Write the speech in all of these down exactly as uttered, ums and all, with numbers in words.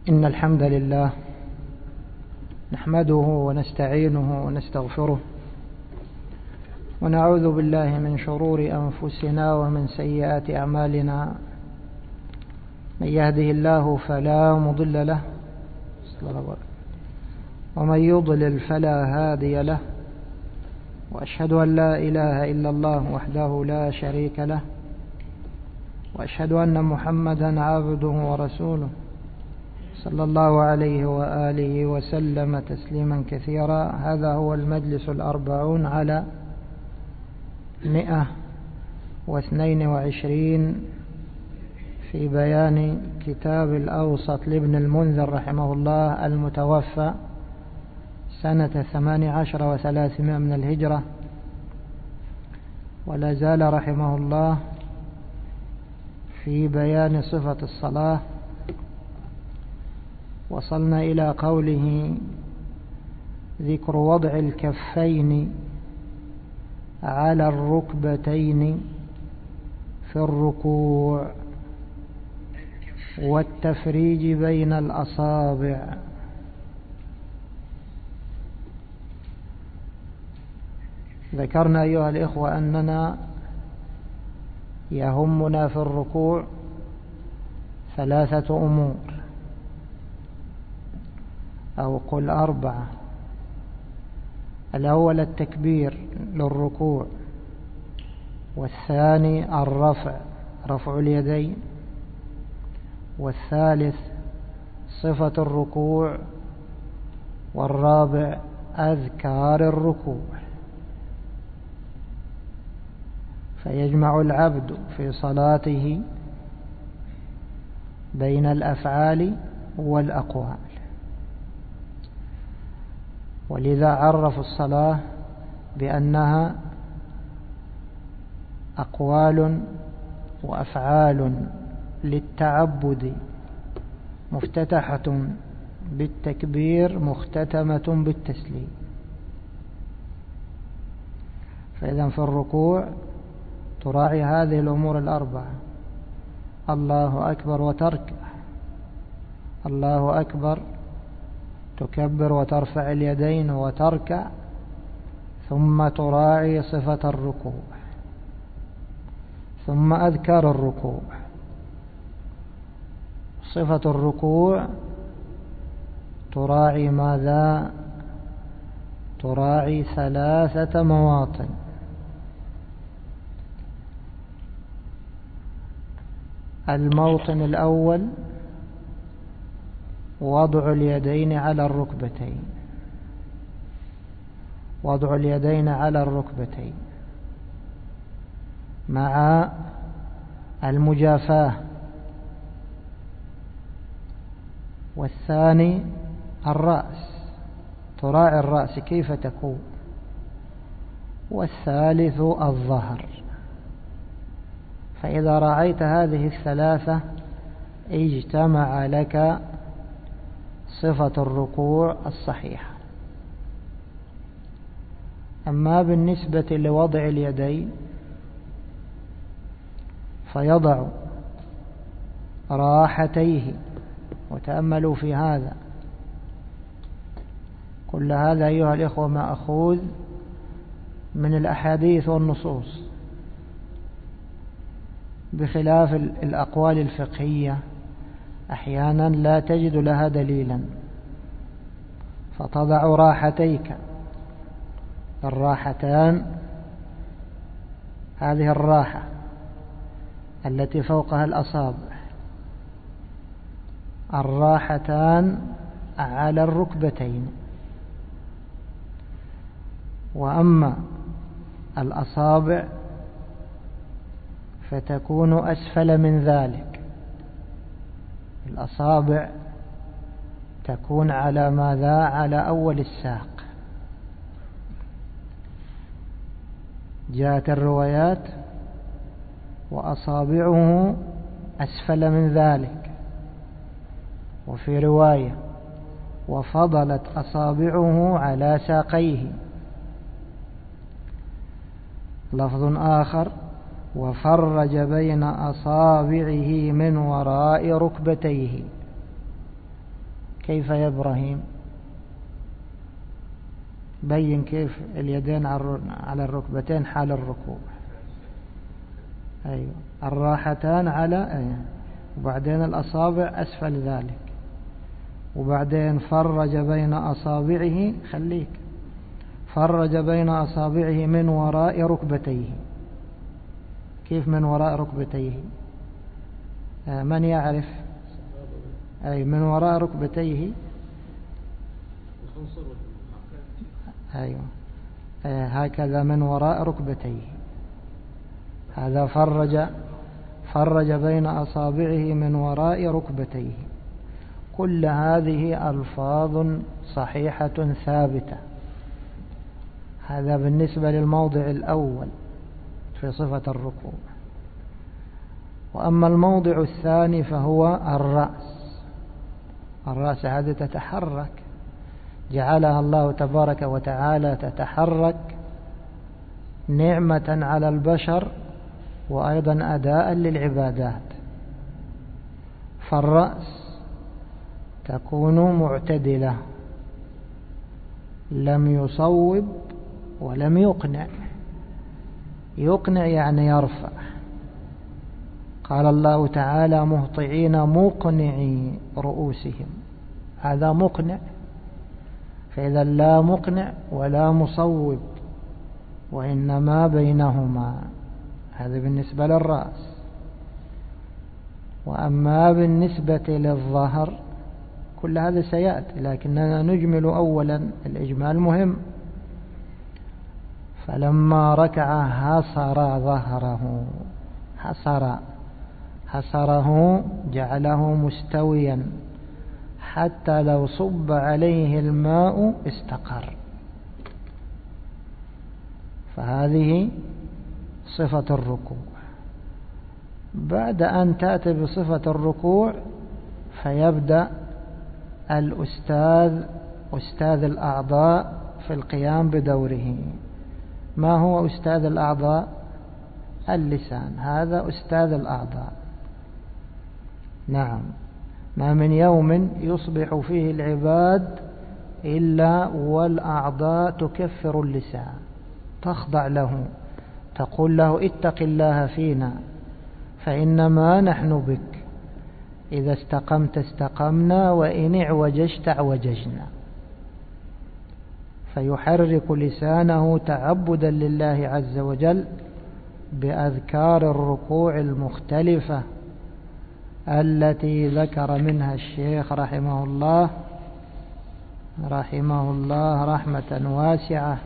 إن الحمد لله نحمده ونستعينه ونستغفره ونعوذ بالله من شرور أنفسنا ومن سيئات أعمالنا. من يهده الله فلا مضل له ومن يضلل فلا هادي له، وأشهد أن لا إله إلا الله وحده لا شريك له، وأشهد أن محمدا عبده ورسوله صلى الله عليه وآله وسلم تسليما كثيرا. هذا هو المجلس الأربعون على مئة واثنين وعشرين في بيان كتاب الأوسط لابن المنذر رحمه الله المتوفى سنة ثمان عشر وثلاثمائة من الهجرة، ولا زال رحمه الله في بيان صفة الصلاة. وصلنا إلى قوله: ذكر وضع الكفين على الركبتين في الركوع والتفريج بين الأصابع. ذكرنا أيها الإخوة أننا يهمنا في الركوع ثلاثة أمور، أو قل أربعة. الأول التكبير للركوع، والثاني الرفع رفع اليدين، والثالث صفة الركوع، والرابع أذكار الركوع. فيجمع العبد في صلاته بين الأفعال والأقوال، ولذا عرف الصلاة بأنها أقوال وأفعال للتعبد، مفتتحة بالتكبير مختتمة بالتسليم. فإذا في الركوع تراعي هذه الأمور الأربعة: الله أكبر وتركع، الله أكبر تكبر وترفع اليدين وتركع، ثم تراعي صفة الركوع، ثم أذكار الركوع. صفة الركوع تراعي ماذا؟ تراعي ثلاثة مواطن. الموطن الأول وضع اليدين على الركبتين، وضع اليدين على الركبتين مع المجافاة. والثاني الرأس، تراعي الرأس كيف تكون. والثالث الظهر. فإذا رأيت هذه الثلاثة اجتمع لك صفة الركوع الصحيحة. أما بالنسبة لوضع اليدين فيضع راحتيه، وتأملوا في هذا. كل هذا أيها الإخوة مأخوذ من الأحاديث والنصوص، بخلاف الأقوال الفقهية أحيانا لا تجد لها دليلا، فتضع راحتيك. الراحتان، هذه الراحة التي فوقها الأصابع، الراحتان على الركبتين. وأما الأصابع فتكون أسفل من ذلك. الأصابع تكون على ماذا؟ على أول الساق. جاءت الروايات: وأصابعه أسفل من ذلك. وفي رواية: وفضلت أصابعه على ساقيه. لفظ آخر: وفرج بين أصابعه من وراء ركبتيه. كيف يا إبراهيم؟ بين كيف اليدين على الركبتين حال الركوع. أيوة، الراحتان على أيوة. وبعدين الأصابع أسفل ذلك، وبعدين فرج بين أصابعه، خليك فرج بين أصابعه من وراء ركبتيه. كيف من وراء ركبتيه؟ آه من يعرف؟ أي من وراء ركبتيه. أيوة، آه هكذا من وراء ركبتيه. هذا فرج فرج بين أصابعه من وراء ركبتيه. كل هذه ألفاظ صحيحة ثابتة. هذا بالنسبة للموضع الأول في صفة الركوع. وأما الموضع الثاني فهو الرأس. الرأس هذه تتحرك، جعلها الله تبارك وتعالى تتحرك نعمة على البشر وأيضا أداء للعبادات. فالرأس تكون معتدلة، لم يصوب ولم يقنع. يقنع يعني يرفع. قال الله تعالى مهطعين مقنعي رؤوسهم، هذا مقنع. فإذا لا مقنع ولا مصوب، وإنما بينهما. هذا بالنسبة للرأس. وأما بالنسبة للظهر كل هذا سيأتي، لكننا نجمل أولا. الإجمال مهم. فلما ركع حصر ظهره، حصر حصره جعله مستويا حتى لو صب عليه الماء استقر. فهذه صفة الركوع. بعد أن تأتي بصفة الركوع فيبدأ الأستاذ أستاذ الأعضاء في القيام بدوره. ما هو أستاذ الأعضاء؟ اللسان، هذا أستاذ الأعضاء. نعم، ما من يوم يصبح فيه العباد إلا والأعضاء تكفر اللسان، تخضع له، تقول له اتق الله فينا فإنما نحن بك، إذا استقمت استقمنا وإن اعوججت اعوججنا. فيحرك لسانه تعبدا لله عز وجل بأذكار الركوع المختلفة التي ذكر منها الشيخ رحمه الله رحمه الله رحمة واسعة.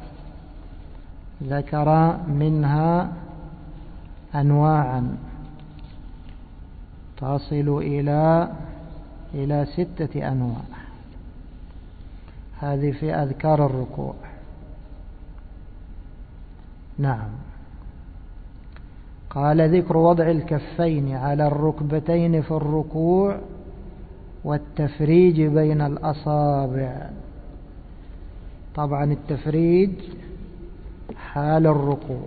ذكر منها أنواعا تصل إلى إلى ستة أنواع. هذه في أذكار الركوع. نعم. قال ذكر وضع الكفين على الركبتين في الركوع والتفريج بين الأصابع. طبعا التفريج حال الركوع،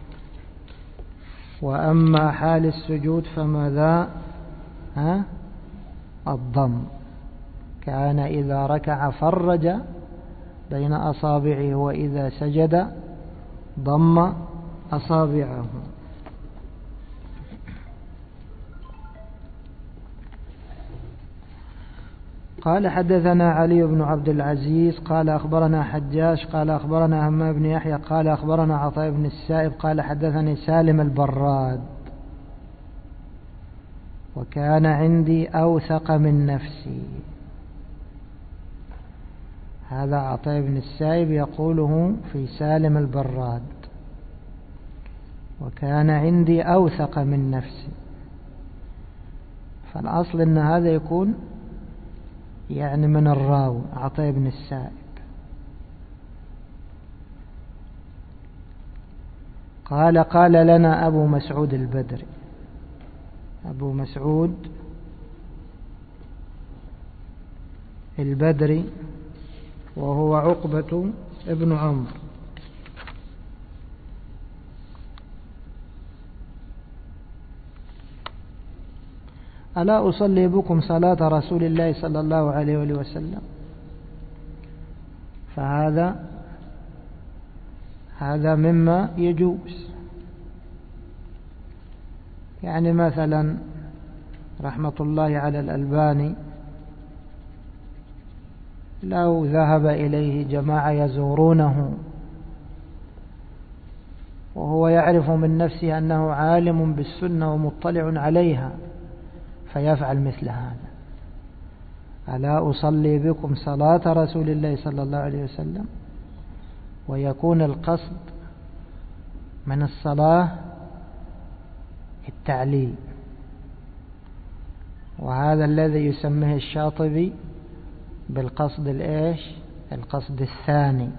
وأما حال السجود فماذا؟ ها؟ الضم. كان إذا ركع فرج بين أصابعه، وإذا سجد ضم أصابعه. قال حدثنا علي بن عبد العزيز قال أخبرنا حجاج قال أخبرنا همام بن يحيى قال أخبرنا عطاء بن السائب قال حدثني سالم البراد وكان عندي أوثق من نفسي. هذا عطاء بن السائب يقوله في سالم البراد، وكان عندي أوثق من نفسي. فالأصل أن هذا يكون يعني من الراوي عطاء بن السائب. قال قال لنا أبو مسعود البدري. أبو مسعود البدري وهو عقبة ابن عمرو ألا أصلي بكم صلاة رسول الله صلى الله عليه وسلم؟ فهذا هذا مما يجوز. يعني مثلا رحمة الله على الألباني لو ذهب إليه جماعة يزورونه وهو يعرف من نفسه أنه عالم بالسنة ومطلع عليها فيفعل مثل هذا: ألا أصلي بكم صلاة رسول الله صلى الله عليه وسلم، ويكون القصد من الصلاة التعليل، وهذا الذي يسميه الشاطبي بالقصد الإيش؟ القصد الثاني،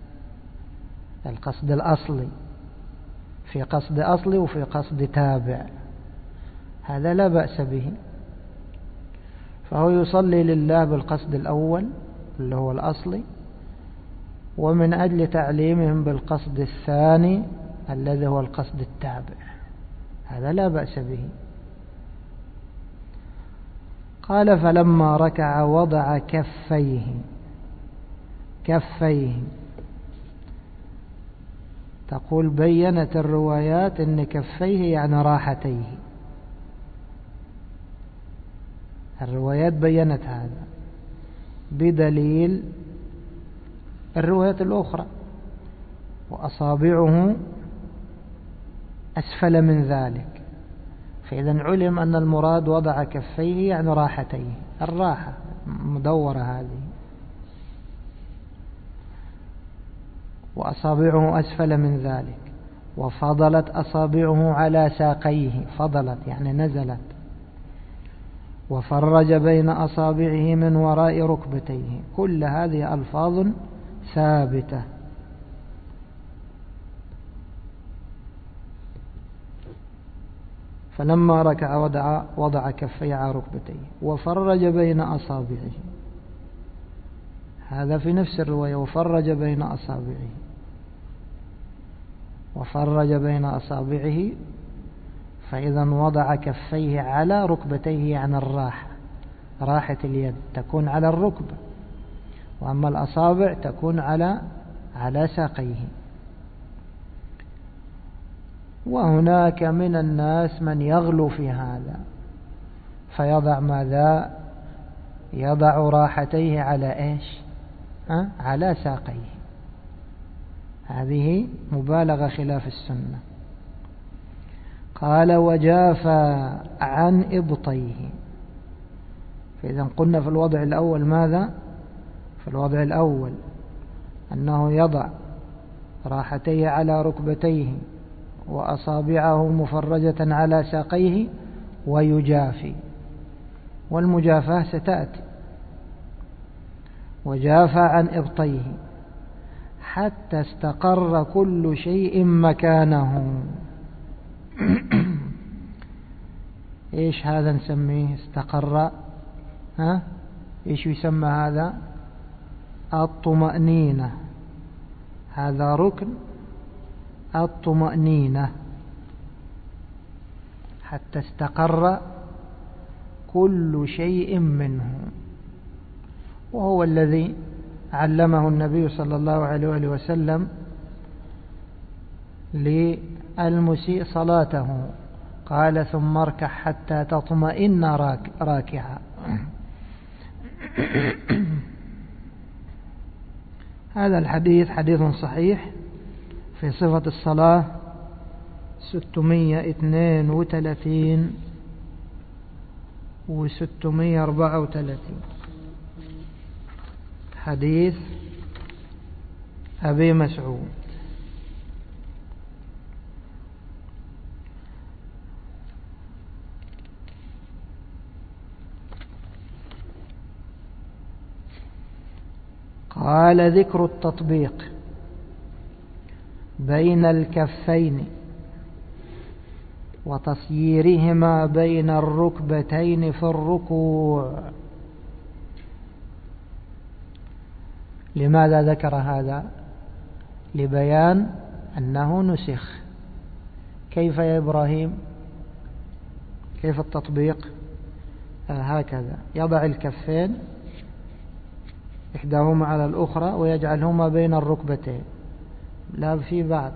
القصد الأصلي. في قصد أصلي وفي قصد تابع، هذا لا بأس به. فهو يصلي لله بالقصد الأول اللي هو الأصلي، ومن أجل تعليمهم بالقصد الثاني الذي هو القصد التابع، هذا لا بأس به. قال: فلما ركع وضع كفيه كفيه تقول بينت الروايات أن كفيه يعني راحتيه، الروايات بينت هذا بدليل الروايات الأخرى: وأصابعه أسفل من ذلك. فإذا علم أن المراد وضع كفيه يعني راحتيه، الراحة مدورة هذه. وأصابعه أسفل من ذلك، وفضلت أصابعه على ساقيه، فضلت يعني نزلت. وفرج بين أصابعه من وراء ركبتيه. كل هذه ألفاظ ثابتة. فلما ركع وضع, وضع كفيه على ركبتيه وفرج بين أصابعه، هذا في نفس الرواية: وفرج بين أصابعه، وفرج بين أصابعه. فإذا وضع كفيه على ركبتيه يعني الراحة، راحة اليد تكون على الركبة، وأما الأصابع تكون على على ساقيه. وهناك من الناس من يغلو في هذا فيضع ماذا؟ يضع راحتيه على إيش؟ أه؟ على ساقيه. هذه مبالغة خلاف السنة. قال: وجافى عن إبطيه. فإذا قلنا في الوضع الأول ماذا؟ في الوضع الأول أنه يضع راحتيه على ركبتيه وأصابعه مفرجة على ساقيه ويجافي، والمجافاة ستأتي. وجافى عن إبطيه حتى استقر كل شيء مكانه. إيش هذا نسميه؟ استقر. ها؟ إيش يسمى هذا؟ الطمأنينة. هذا ركن الطمأنينة. حتى استقر كل شيء منه، وهو الذي علمه النبي صلى الله عليه وسلم للمسيء صلاته، قال: ثم اركع حتى تطمئن راكعا. هذا الحديث حديث صحيح في صفة الصلاة ستمائة واثنين وثلاثين وستمائة وأربعة وثلاثين، حديث أبي مسعود. قال: ذكر التطبيق بين الكفين وتصييرهما بين الركبتين في الركوع. لماذا ذكر هذا؟ لبيان أنه نسخ. كيف يا إبراهيم؟ كيف التطبيق؟ هكذا يضع الكفين إحداهما على الأخرى ويجعلهما بين الركبتين، لا في بعض.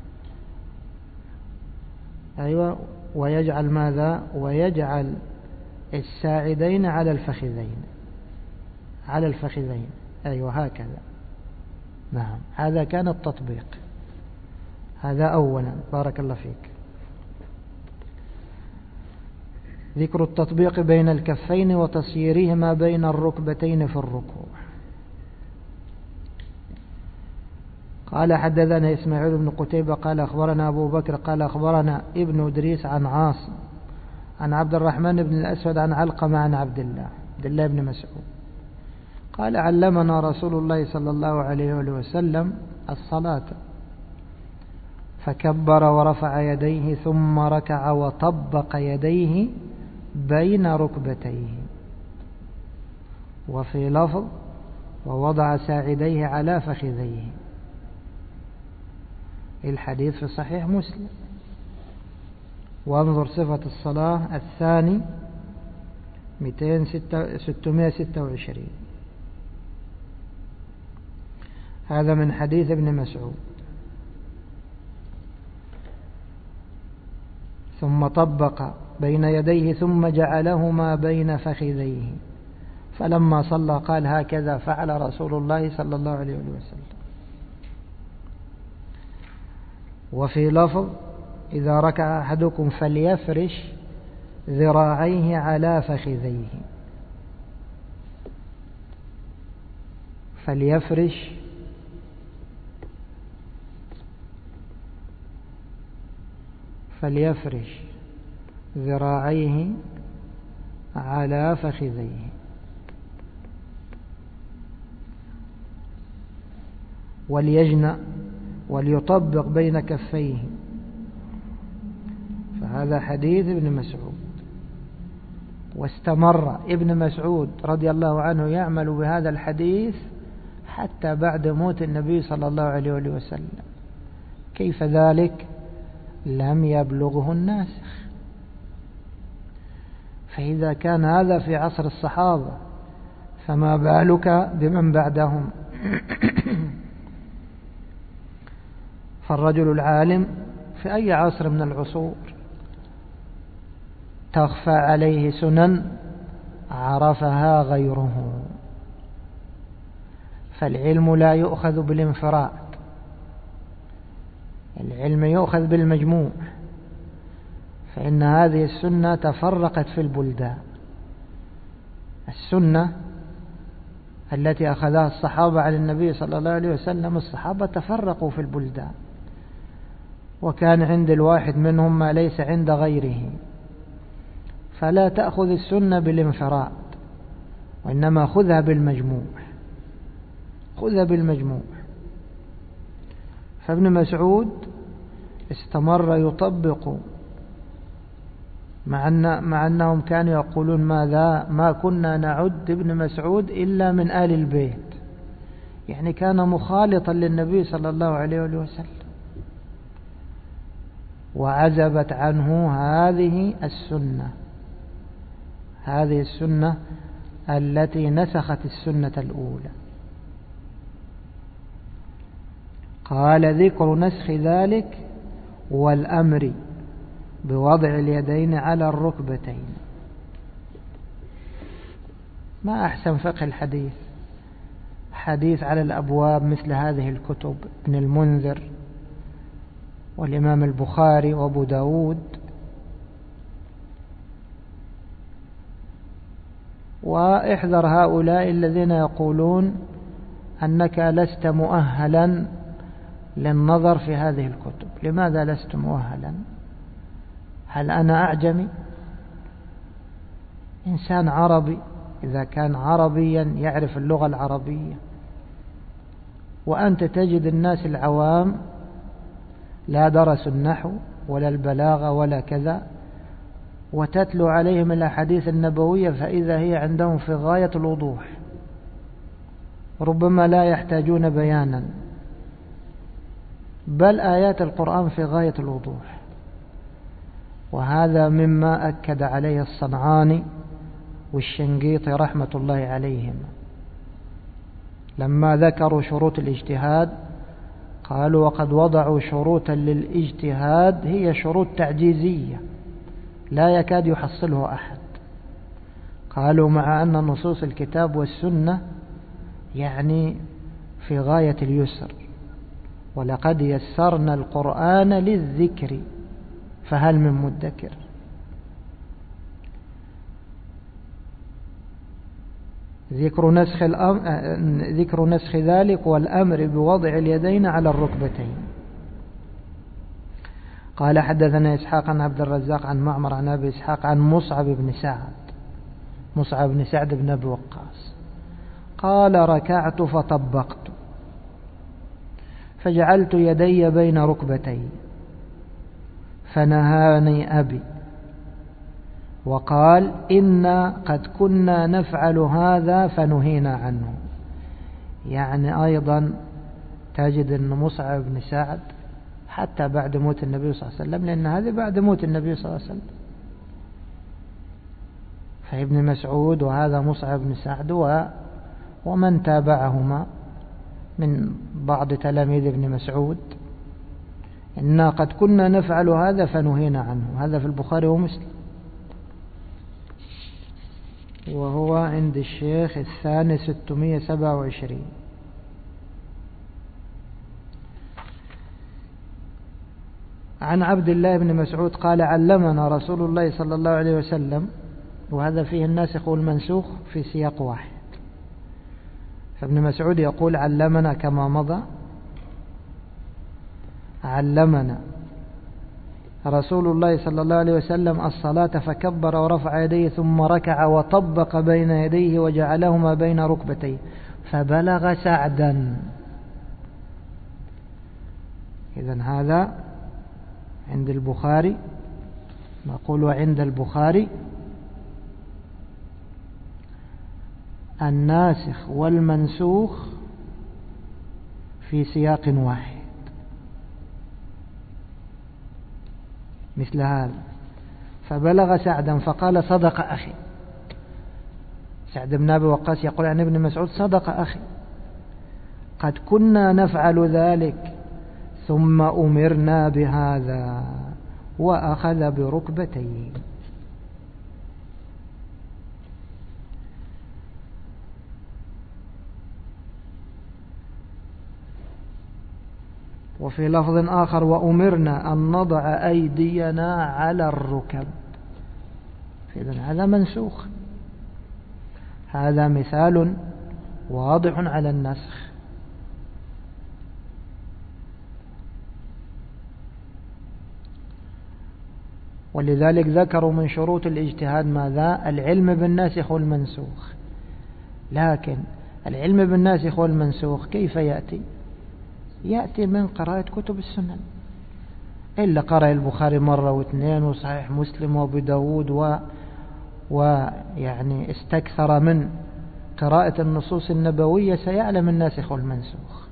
أيوة. ويجعل ماذا؟ ويجعل الساعدين على الفخذين، على الفخذين. أيوة هكذا. نعم، هذا كان التطبيق. هذا أولا. بارك الله فيك. ذكر التطبيق بين الكفين وتسييرهما بين الركبتين في الركوع. قال حدثنا إسماعيل بن قتيبة قال أخبرنا أبو بكر قال أخبرنا ابن إدريس عن عاصم عن عبد الرحمن بن الأسود عن علقمة عن عبد الله عبد الله بن مسعود قال علمنا رسول الله صلى الله عليه وسلم الصلاة فكبر ورفع يديه ثم ركع وطبق يديه بين ركبتيه، وفي لفظ ووضع ساعديه على فخذيه. الحديث في صحيح مسلم. وانظر صفة الصلاة الثاني ستمائة وستة وعشرين. هذا من حديث ابن مسعود. ثم طبق بين يديه ثم جعلهما بين فخذيه، فلما صلى قال هكذا فعل رسول الله صلى الله عليه وسلم. وفي لفظ إذا ركع أحدكم فليفرش ذراعيه على فخذيه، فليفرش فليفرش ذراعيه على فخذيه. وليجنأ وليطبق بين كفيه. فهذا حديث ابن مسعود. واستمر ابن مسعود رضي الله عنه يعمل بهذا الحديث حتى بعد موت النبي صلى الله عليه وسلم. كيف ذلك؟ لم يبلغه الناسخ. فإذا كان هذا في عصر الصحابة فما بالك بمن بعدهم؟ فالرجل العالم في أي عصر من العصور تخفى عليه سنن عرفها غيره. فالعلم لا يؤخذ بالانفراد، العلم يؤخذ بالمجموع. فإن هذه السنة تفرقت في البلدان. السنة التي أخذها الصحابة على النبي صلى الله عليه وسلم، الصحابة تفرقوا في البلدان، وكان عند الواحد منهم ما ليس عند غيره. فلا تأخذ السنة بالانفراد، وإنما خذها بالمجموع، خذها بالمجموع. فابن مسعود استمر يطبق، مع, أن مع أنهم كانوا يقولون ماذا؟ ما كنا نعد ابن مسعود إلا من آل البيت، يعني كان مخالطا للنبي صلى الله عليه وسلم. وعزبت عنه هذه السنة، هذه السنة التي نسخت السنة الأولى. قال ذكر نسخ ذلك والأمر بوضع اليدين على الركبتين. ما أحسن فقه الحديث، حديث على الأبواب مثل هذه الكتب، ابن المنذر والإمام البخاري وابو داود. واحذر هؤلاء الذين يقولون أنك لست مؤهلا للنظر في هذه الكتب. لماذا لست مؤهلا؟ هل أنا أعجمي؟ إنسان عربي إذا كان عربيا يعرف اللغة العربية، وأنت تجد الناس العوام لا درسوا النحو ولا البلاغة ولا كذا، وتتلو عليهم الأحاديث النبوية فإذا هي عندهم في غاية الوضوح، ربما لا يحتاجون بيانا، بل آيات القرآن في غاية الوضوح. وهذا مما أكد عليه الصنعاني والشنقيطي رحمة الله عليهما لما ذكروا شروط الاجتهاد قالوا وقد وضعوا شروطا للاجتهاد هي شروط تعجيزية لا يكاد يحصله أحد. قالوا مع أن نصوص الكتاب والسنة يعني في غاية اليسر، ولقد يسرنا القرآن للذكر فهل من مدكر. ذكر نسخ الأمر ذكر نسخ ذلك والأمر بوضع اليدين على الركبتين. قال حدثنا إسحاق عن عبد الرزاق عن معمر عن أبي إسحاق عن مصعب بن سعد مصعب بن سعد بن أبي وقاص قال ركعت فطبقت فجعلت يدي بين ركبتي فنهاني أبي وقال إنا قد كنا نفعل هذا فنهينا عنه. يعني أيضا تجد أن مصعب بن سعد حتى بعد موت النبي صلى الله عليه وسلم، لأن هذا بعد موت النبي صلى الله عليه وسلم، فابن مسعود وهذا مصعب بن سعد ومن تابعهما من بعض تلاميذ ابن مسعود إنا قد كنا نفعل هذا فنهينا عنه. هذا في البخاري ومسلم، وهو عند الشيخ الثاني ستمائة وسبعة وعشرين. عن عبد الله بن مسعود قال علمنا رسول الله صلى الله عليه وسلم، وهذا فيه الناسخ والمنسوخ في سياق واحد. فابن مسعود يقول علمنا كما مضى، علمنا رسول الله صلى الله عليه وسلم الصلاة فكبر ورفع يديه ثم ركع وطبق بين يديه وجعلهما بين ركبتيه فبلغ سعدا. إذن هذا عند البخاري، نقول عند البخاري الناسخ والمنسوخ في سياق واحد مثل هذا. فبلغ سعدا فقال صدق أخي. سعد بن أبي وقاص يقول عن ابن مسعود صدق أخي قد كنا نفعل ذلك ثم أمرنا بهذا، وأخذ بركبتيه. وفي لفظ آخر وأمرنا أن نضع أيدينا على الركب. إذن هذا منسوخ، هذا مثال واضح على النسخ. ولذلك ذكروا من شروط الاجتهاد ماذا؟ العلم بالناسخ والمنسوخ. لكن العلم بالناسخ والمنسوخ كيف يأتي؟ يأتي من قراءة كتب السنن، إلا قرأ البخاري مرة واثنين وصحيح مسلم وابو داود و... ويعني استكثر من قراءة النصوص النبوية سيعلم الناسخ والمنسوخ.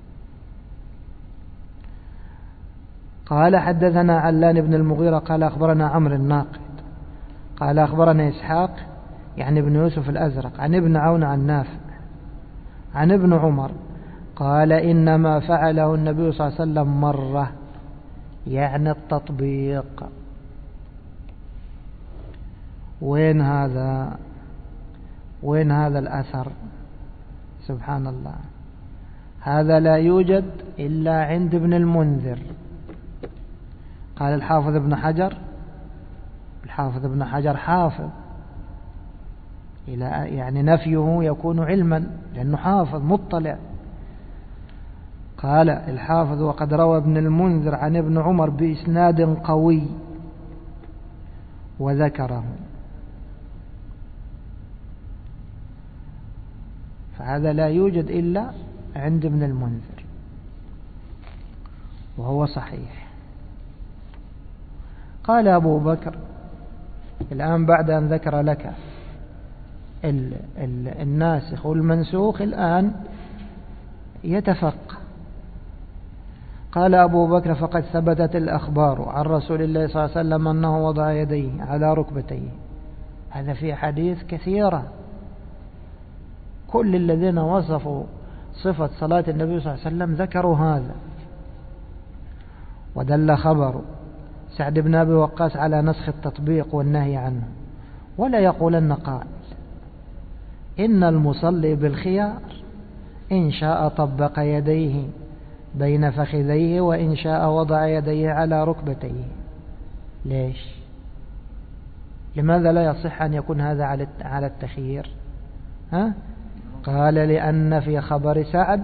قال حدثنا علان بن المغيرة قال أخبرنا عمرو الناقد قال أخبرنا إسحاق يعني ابن يوسف الأزرق عن ابن عون عن نافع عن ابن عمر قال إنما فعله النبي صلى الله عليه وسلم مرة، يعني التطبيق. وين هذا وين هذا الأثر؟ سبحان الله، هذا لا يوجد إلا عند ابن المنذر. قال الحافظ ابن حجر الحافظ ابن حجر حافظ، إلى يعني نفيه يكون علما لأنه حافظ مطلع. قال الحافظ وقد روى ابن المنذر عن ابن عمر بإسناد قوي وذكره، فهذا لا يوجد إلا عند ابن المنذر وهو صحيح. قال أبو بكر الآن بعد أن ذكر لك ال ال الناسخ والمنسوخ الآن يتفقه. قال أبو بكر فقد ثبتت الأخبار عن رسول الله صلى الله عليه وسلم أنه وضع يديه على ركبتيه هذا في حديث كثيرة، كل الذين وصفوا صفة صلاة النبي صلى الله عليه وسلم ذكروا هذا. ودل خبر سعد بن أبي وقاص على نسخ التطبيق والنهي عنه. ولا يقولن قائل إن المصلي بالخيار إن شاء طبق يديه بين فخذيه وإن شاء وضع يديه على ركبتيه. ليش؟ لماذا لا يصح أن يكون هذا على التخيير؟ ها؟ قال لأن في خبر سعد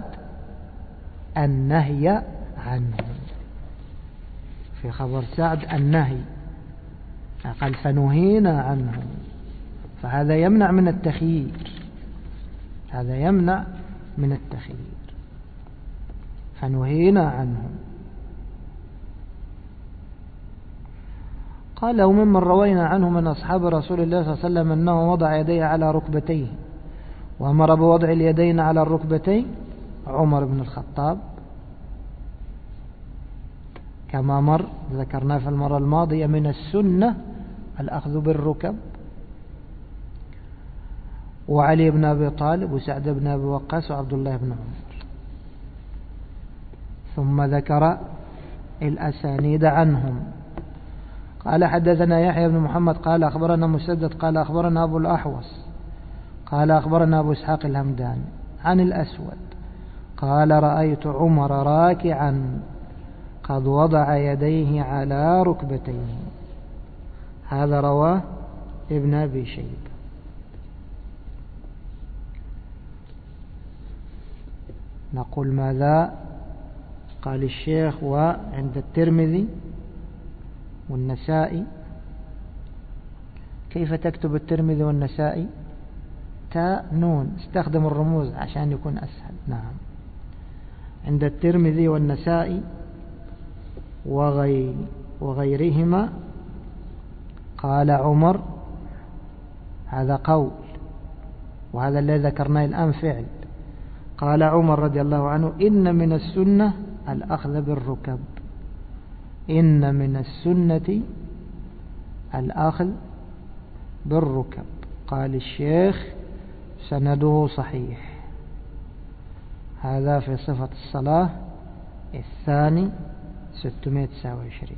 النهي عنه، في خبر سعد النهي، قال فنهينا عنه، فهذا يمنع من التخيير، هذا يمنع من التخيير، فنهينا عنه. قال وممن روينا عنه من أصحاب رسول الله صلى الله عليه وسلم أنه وضع يديه على ركبتيه وأمر بوضع اليدين على الركبتين عمر بن الخطاب كما مر ذكرنا في المرة الماضية من السنة الأخذ بالركب، وعلي بن أبي طالب وسعد بن أبي وقاص وعبد الله بن عمر. ثم ذكر الأسانيد عنهم. قال حدثنا يحيى بن محمد قال أخبرنا مسدد قال أخبرنا أبو الأحوص قال أخبرنا أبو إسحاق الهمداني عن الأسود قال رأيت عمر راكعا قد وضع يديه على ركبتيه. هذا رواه ابن أبي شيبة. نقول ماذا قال الشيخ؟ وعند الترمذي والنسائي. كيف تكتب الترمذي والنسائي؟ تاء نون، استخدم الرموز عشان يكون أسهل. نعم، عند الترمذي والنسائي وغير وغيرهما قال عمر، هذا قول وهذا الذي ذكرناه الآن فعل. قال عمر رضي الله عنه إن من السنة الأخذ بالركب، إن من السنة الأخذ بالركب. قال الشيخ سنده صحيح. هذا في صفة الصلاة الثاني ستمائة وتسعة وعشرين.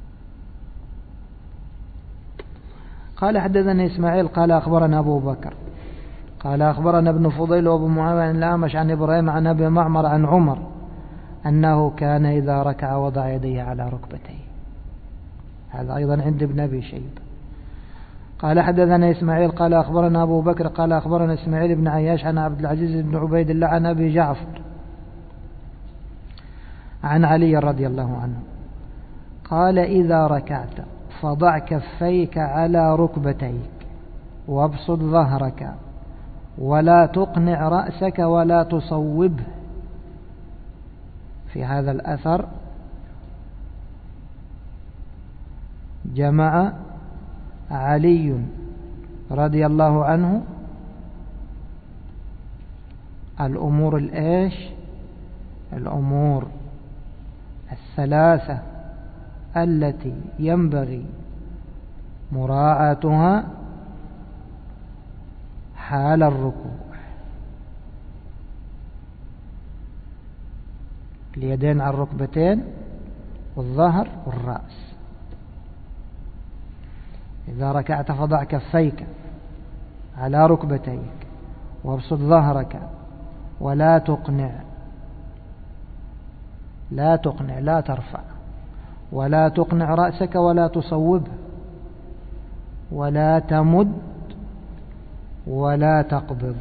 قال حدثنا إسماعيل قال أخبرنا أبو بكر قال أخبرنا ابن فضيل وابو معاوية عن الأعمش عن إبراهيم عن أبي معمر عن عمر أنه كان إذا ركع وضع يديه على ركبتيه. هذا أيضا عند ابن أبي شيبة. قال حدثنا إسماعيل قال أخبرنا أبو بكر قال أخبرنا إسماعيل بن عياش عن عبد العزيز بن عبيد الله عن أبي جعفر عن علي رضي الله عنه قال إذا ركعت فضع كفيك على ركبتيك وابسط ظهرك ولا تقنع رأسك ولا تصوبه. في هذا الأثر جمع علي رضي الله عنه الأمور الإيش الأمور الثلاثة التي ينبغي مراعاتها حال الركوع: اليدين على الركبتين والظهر والرأس. إذا ركعت فضع كفيك على ركبتيك وابسط ظهرك ولا تقنع لا تقنع لا ترفع ولا تقنع رأسك ولا تصوبه ولا تمد ولا تقبض.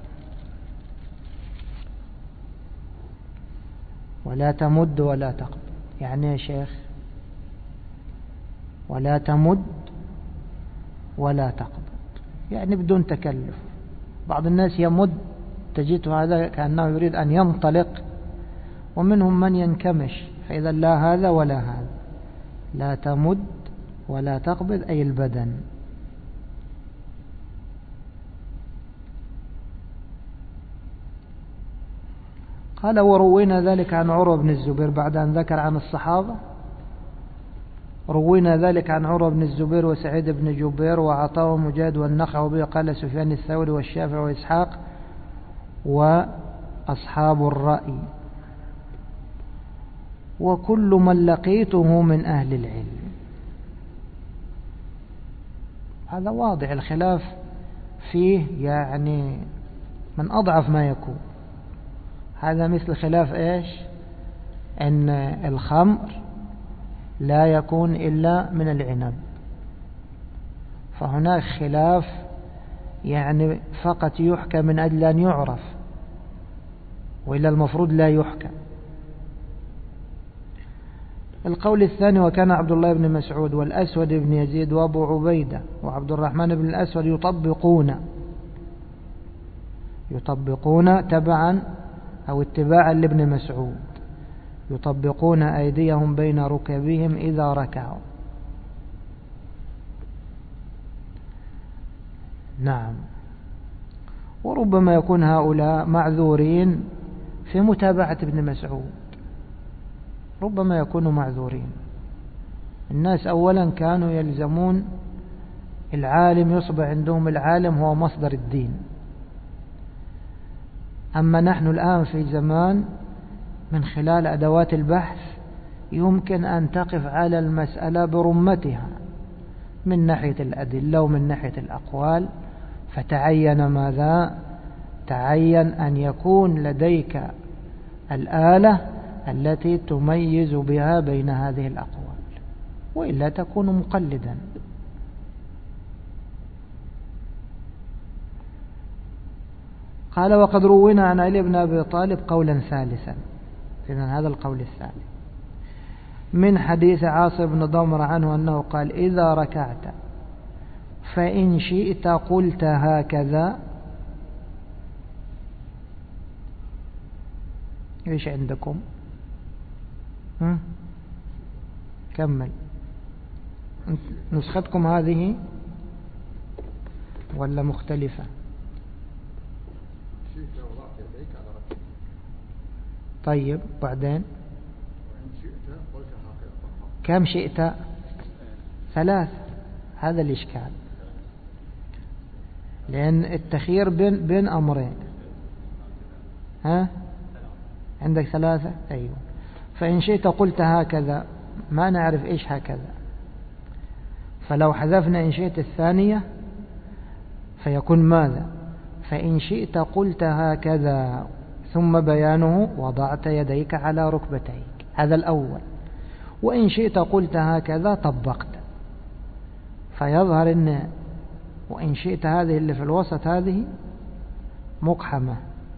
ولا تمد ولا تقبض يعني يا شيخ ولا تمد ولا تقبض يعني بدون تكلف. بعض الناس يمد تجد هذا كأنه يريد أن ينطلق، ومنهم من ينكمش، فإذا لا هذا ولا هذا. لا تمد ولا تقبض أي البدن. قال وروينا ذلك عن عروة بن الزبير بعد أن ذكر عن الصحابة روينا ذلك عن عروة بن الزبير وسعيد بن جبير وعطاء ومجاهد والنخعي وبه قال سفيان الثوري والشافعي وإسحاق وأصحاب الرأي وكل من لقيته من أهل العلم. هذا واضح الخلاف فيه يعني من أضعف ما يكون. هذا مثل خلاف إيش؟ أن الخمر لا يكون إلا من العنب، فهناك خلاف يعني فقط يحكى من أجل أن يعرف، وإلا المفروض لا يحكى. القول الثاني: وكان عبد الله بن مسعود والأسود بن يزيد وأبو عبيدة وعبد الرحمن بن الأسود يطبقون يطبقون تبعا أو اتباعا لابن مسعود، يطبقون أيديهم بين ركبهم إذا ركعوا. نعم. وربما يكون هؤلاء معذورين في متابعة ابن مسعود، ربما يكونوا معذورين. الناس أولا كانوا يلزمون العالم، يصبح عندهم العالم هو مصدر الدين. أما نحن الآن في زمان من خلال أدوات البحث يمكن أن تقف على المسألة برمتها من ناحية الأدلة ومن ناحية الأقوال، فتعين ماذا؟ تعين أن يكون لديك الآلة التي تميز بها بين هذه الأقوال، وإلا تكون مقلدا. قال: وقد روينا عن علي بن أبي طالب قولا ثالثا، إذن هذا القول الثالث من حديث عاصم بن ضمر عنه أنه قال: إذا ركعت فإن شئت قلت هكذا. إيش عندكم؟ هم؟ كمل. نسختكم هذه ولا مختلفة؟ طيب بعدين كم شئت؟ ثلاث. هذا الإشكال، لأن التخيير بين بين أمرين. ها عندك ثلاثة؟ أيوة. فإن شئت قلت هكذا، ما نعرف إيش هكذا، فلو حذفنا إن شئت الثانية فيكون ماذا؟ فإن شئت قلت هكذا ثم بيانه وضعت يديك على ركبتيك، هذا الأول. وإن شئت قلت هكذا طبقت، فيظهر أن وإن شئت هذه اللي في الوسط هذه مقحمة.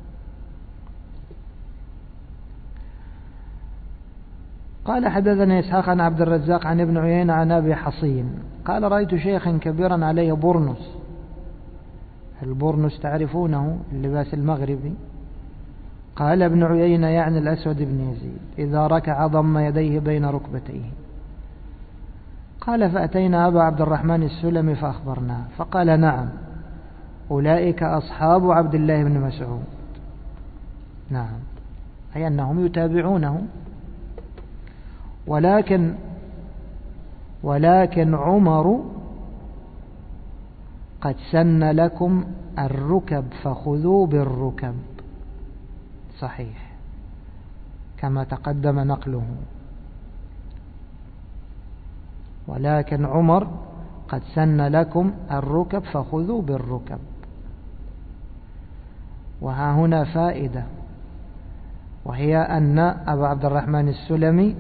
قال: حدثنا إسحاق عن عبد الرزاق عن ابن عيينة عن أبي حصين قال: رأيت شيخا كبيرا عليه برنس. البرنس تعرفونه، اللباس المغربي. قال ابن عيينة يعني الأسود بن يزيد: إذا ركع ضم يديه بين ركبتيه. قال: فأتينا أبا عبد الرحمن السلمي فأخبرناه، فقال: نعم، أولئك أصحاب عبد الله بن مسعود. نعم، أي أنهم يتابعونه. ولكن ولكن عمر قد سن لكم الركب فخذوا بالركب. صحيح كما تقدم نقله. ولكن عمر قد سن لكم الركب فخذوا بالركب. وها هنا فائدة، وهي أن أبا عبد الرحمن السلمي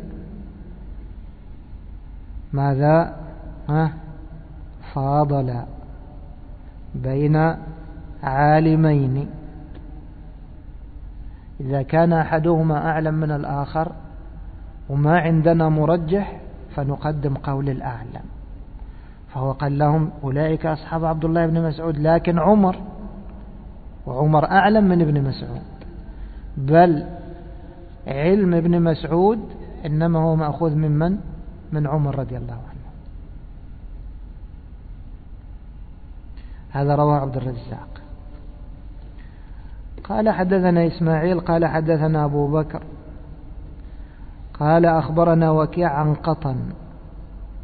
ماذا؟ ها؟ فاضل بين عالمين. إذا كان أحدهما أعلم من الآخر وما عندنا مرجح فنقدم قول الأعلم، فهو قال لهم: أولئك أصحاب عبد الله بن مسعود. لكن عمر، وعمر أعلم من ابن مسعود، بل علم ابن مسعود إنما هو مأخوذ من من؟ من عمر رضي الله عنه. هذا رواه عبد الرزاق. قال: حدثنا إسماعيل قال: حدثنا أبو بكر قال: أخبرنا وكيع عن قطن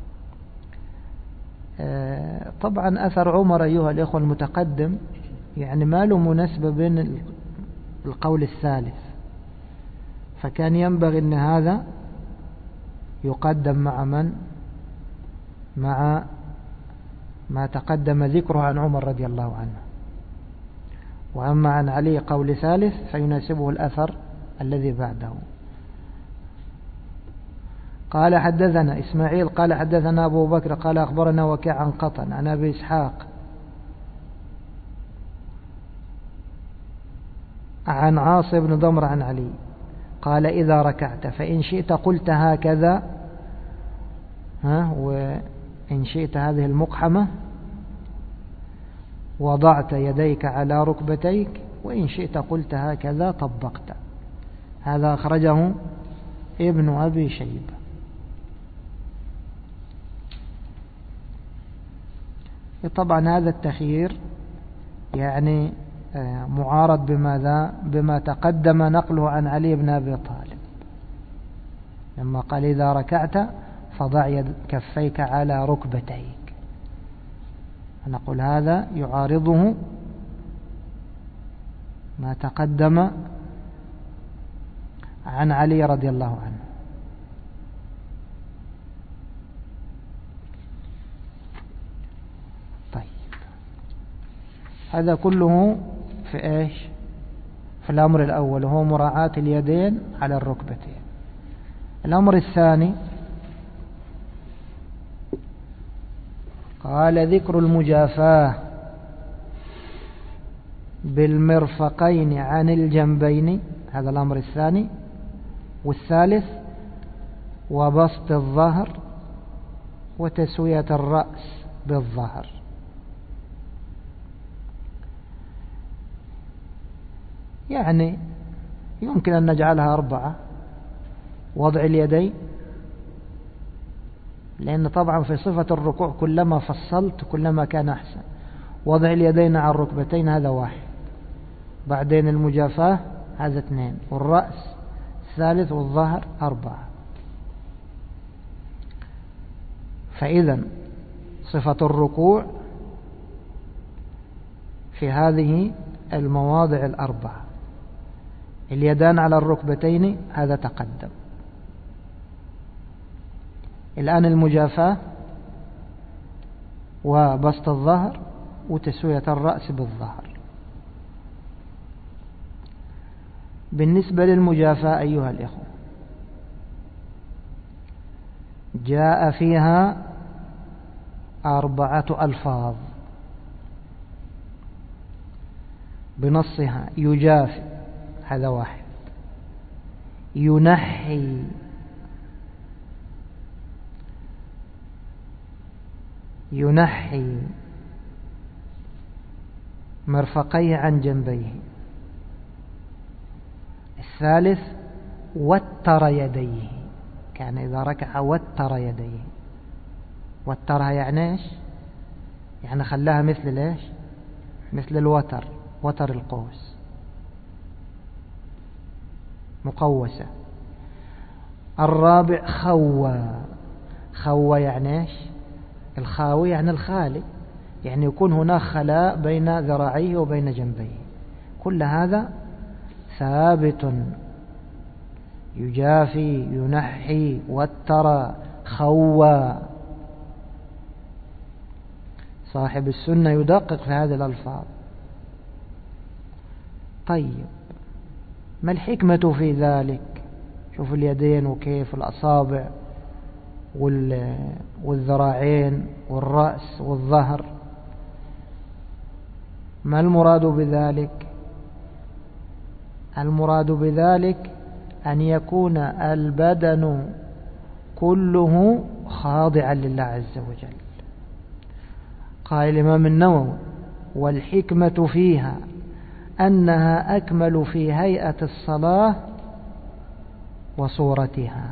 طبعا أثر عمر أيها الإخوة المتقدم يعني ما له مناسبة بين القول الثالث، فكان ينبغي أن هذا يقدم مع من مع ما تقدم ذكره عن عمر رضي الله عنه. وأما عن علي قول ثالث فيناسبه الأثر الذي بعده. قال حدثنا إسماعيل قال حدثنا أبو بكر قال أخبرنا وكيع عن قطن عن أبي إسحاق عن عاصم بن ضمر عن علي قال إذا ركعت فإن شئت قلت هكذا، ها وإن شئت هذه المقحمة، وضعت يديك على ركبتيك، وإن شئت قلت هكذا طبقت. هذا أخرجه ابن أبي شيبة. طبعا هذا التخيير يعني معارض بماذا بما تقدم نقله عن علي بن أبي طالب لما قال إذا ركعت فضع يد كفيك على ركبتيك. نقول هذا يعارضه ما تقدم عن علي رضي الله عنه. طيب هذا كله في ايش؟ في الأمر الأول وهو مراعاة اليدين على الركبتين. الأمر الثاني قال ذكر المجافاة بالمرفقين عن الجنبين، هذا الأمر الثاني. والثالث وبسط الظهر وتسوية الرأس بالظهر. يعني يمكن أن نجعلها أربعة: وضع اليدين، لأن طبعا في صفة الركوع كلما فصلت كلما كان أحسن. وضع اليدين على الركبتين هذا واحد، بعدين المجافاة هذا اثنين، والرأس ثالث، والظهر أربعة. فإذا صفة الركوع في هذه المواضع الأربعة: اليدان على الركبتين هذا تقدم. الآن المجافاة وبسط الظهر وتسوية الرأس بالظهر. بالنسبة للمجافاة أيها الإخوة جاء فيها أربعة ألفاظ بنصها: يجافي هذا واحد، ينحي، ينحي مرفقيه عن جنبيه. الثالث وتر يديه، كان إذا ركع وتر يديه. وترها يعني إيش؟ يعني خلاها مثل ليش؟ مثل الوتر، وتر القوس، مقوسة. الرابع خوى. خوى يعني إيش؟ الخاوي يعني الخالي، يعني يكون هناك خلاء بين ذراعيه وبين جنبيه. كل هذا ثابت: يجافي، ينحي، وتر، خوى. صاحب السنة يدقق في هذه الألفاظ. طيب ما الحكمة في ذلك؟ شوف اليدين وكيف الأصابع والذراعين والرأس والظهر. ما المراد بذلك؟ المراد بذلك أن يكون البدن كله خاضعا لله عز وجل. قال الإمام النووي: والحكمة فيها أنها أكمل في هيئة الصلاة وصورتها.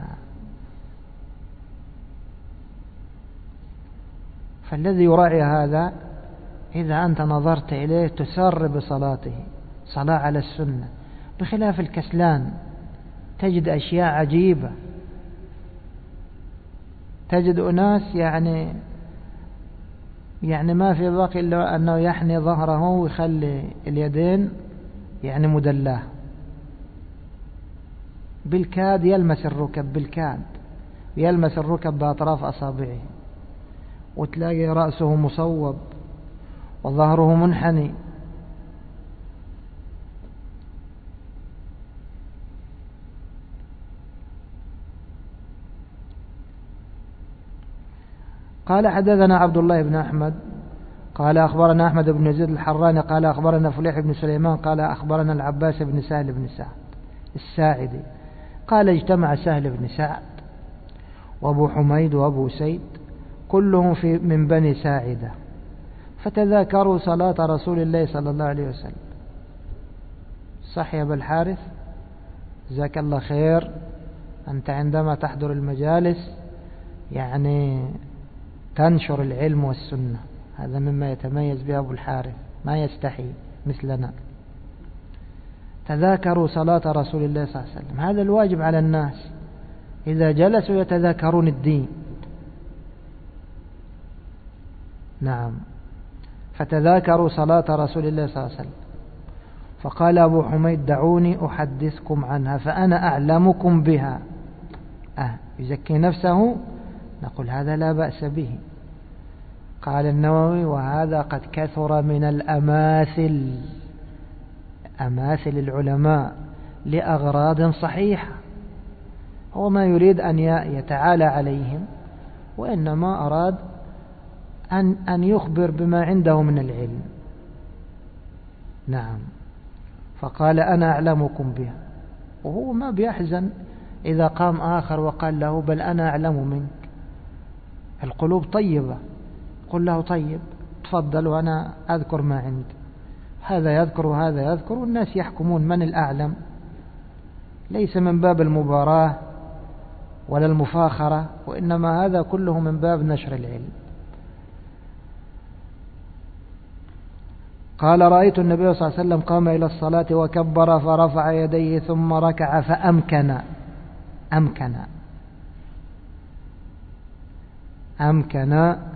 فالذي يراعي هذا إذا أنت نظرت إليه تسر بصلاته، صلاة على السنة، بخلاف الكسلان تجد أشياء عجيبة. تجد أناس يعني يعني ما في باقي إلا أنه يحني ظهره ويخلي اليدين يعني مدلاه، بالكاد يلمس الركب، بالكاد يلمس الركب بأطراف أصابعه، وتلاقي رأسه مصوب وظهره منحني. قال حدثنا عبد الله بن أحمد قال أخبرنا أحمد بن يزيد الحراني قال أخبرنا فليح بن سليمان قال أخبرنا العباس بن سهل بن سعد الساعدي قال اجتمع سهل بن سعد وأبو حميد وأبو سيد كلهم في من بني ساعدة، فتذاكروا صلاة رسول الله صلى الله عليه وسلم. صح يا أبا الحارث، جزاك الله خير، أنت عندما تحضر المجالس يعني تنشر العلم والسنة، هذا مما يتميز به أبو الحارث، ما يستحي مثلنا. تذاكروا صلاة رسول الله صلى الله عليه وسلم، هذا الواجب على الناس إذا جلسوا يتذاكرون الدين. نعم، فتذاكروا صلاة رسول الله صلى الله عليه وسلم. فقال أبو حميد دعوني أحدثكم عنها فأنا أعلمكم بها. أه يزكي نفسه، نقول هذا لا بأس به. قال النووي وهذا قد كثر من الأماثل، أماثل العلماء لأغراض صحيحة، هو ما يريد أن يتعالى عليهم، وإنما أراد أن أن يخبر بما عنده من العلم. نعم، فقال أنا أعلمكم بها، وهو ما بيحزن إذا قام آخر وقال له بل أنا أعلم منك. القلوب طيبة، قل له طيب تفضل وأنا أذكر ما عندي. هذا يذكر وهذا يذكر والناس يحكمون من الأعلم، ليس من باب المباراة ولا المفاخرة، وإنما هذا كله من باب نشر العلم. قال رأيت النبي صلى الله عليه وسلم قام إلى الصلاة وكبر فرفع يديه ثم ركع فأمكن أمكن أمكن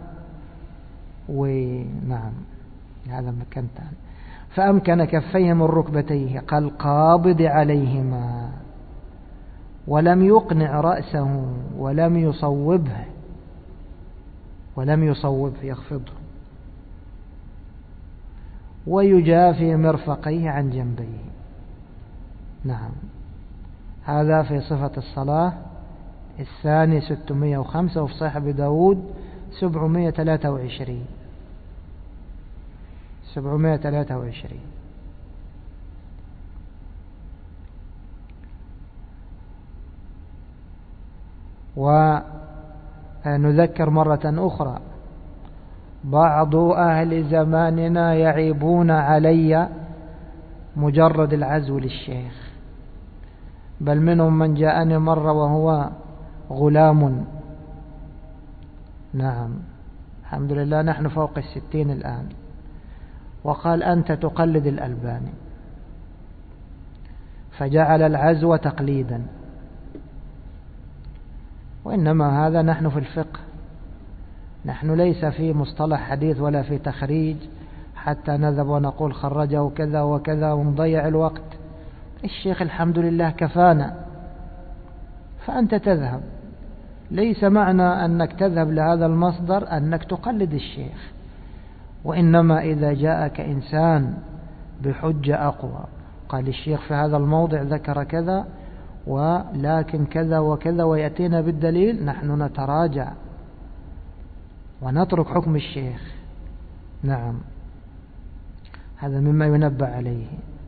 ونعم هذا مكان ثاني، فأمكن كفيه من ركبتيه كالقابض عليهما، ولم يقنع رأسه ولم يصوبه ولم يصوبه يخفضه، ويجافي مرفقيه عن جنبيه. نعم، هذا في صفة الصلاة الثاني ستمائة وخمسة، وفي صحيح أبي داود سبعمائة وثلاثة وعشرين سبعمائة وثلاثة وعشرين. ونذكر مرة أخرى بعض أهل زماننا يعيبون علي مجرد العزو للشيخ، بل منهم من جاءني مرة وهو غلام، نعم الحمد لله نحن فوق الستين الآن، وقال أنت تقلد الألباني، فجعل العزو تقليدا. وإنما هذا نحن في الفقه، نحن ليس في مصطلح حديث ولا في تخريج حتى نذهب ونقول خرجه كذا وكذا ونضيع الوقت. الشيخ الحمد لله كفانا، فأنت تذهب، ليس معنى أنك تذهب لهذا المصدر أنك تقلد الشيخ، وإنما إذا جاءك إنسان بحجة أقوى قال الشيخ في هذا الموضع ذكر كذا ولكن كذا وكذا ويأتينا بالدليل، نحن نتراجع ونترك حكم الشيخ. نعم، هذا مما ينبه عليه.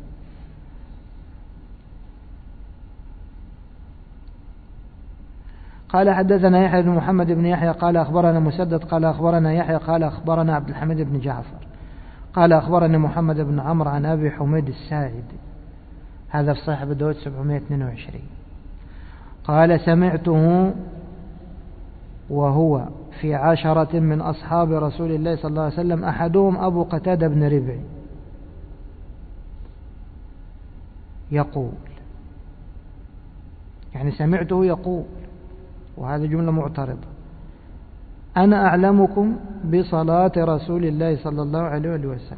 قال حدثنا يحيى بن محمد بن يحيى قال أخبرنا مسدد قال أخبرنا يحيى قال أخبرنا عبد الحميد بن جعفر قال أخبرني محمد بن عمرو عن أبي حميد الساعدي، هذا في صحيح أبي داود سبعمائة واثنين وعشرين. قال سمعته وهو في عشرة من أصحاب رسول الله صلى الله عليه وسلم، أحدهم أبو قتادة بن ربعي يقول، يعني سمعته يقول، وهذا جملة معترضة، أنا أعلمكم بصلاة رسول الله صلى الله عليه وسلم.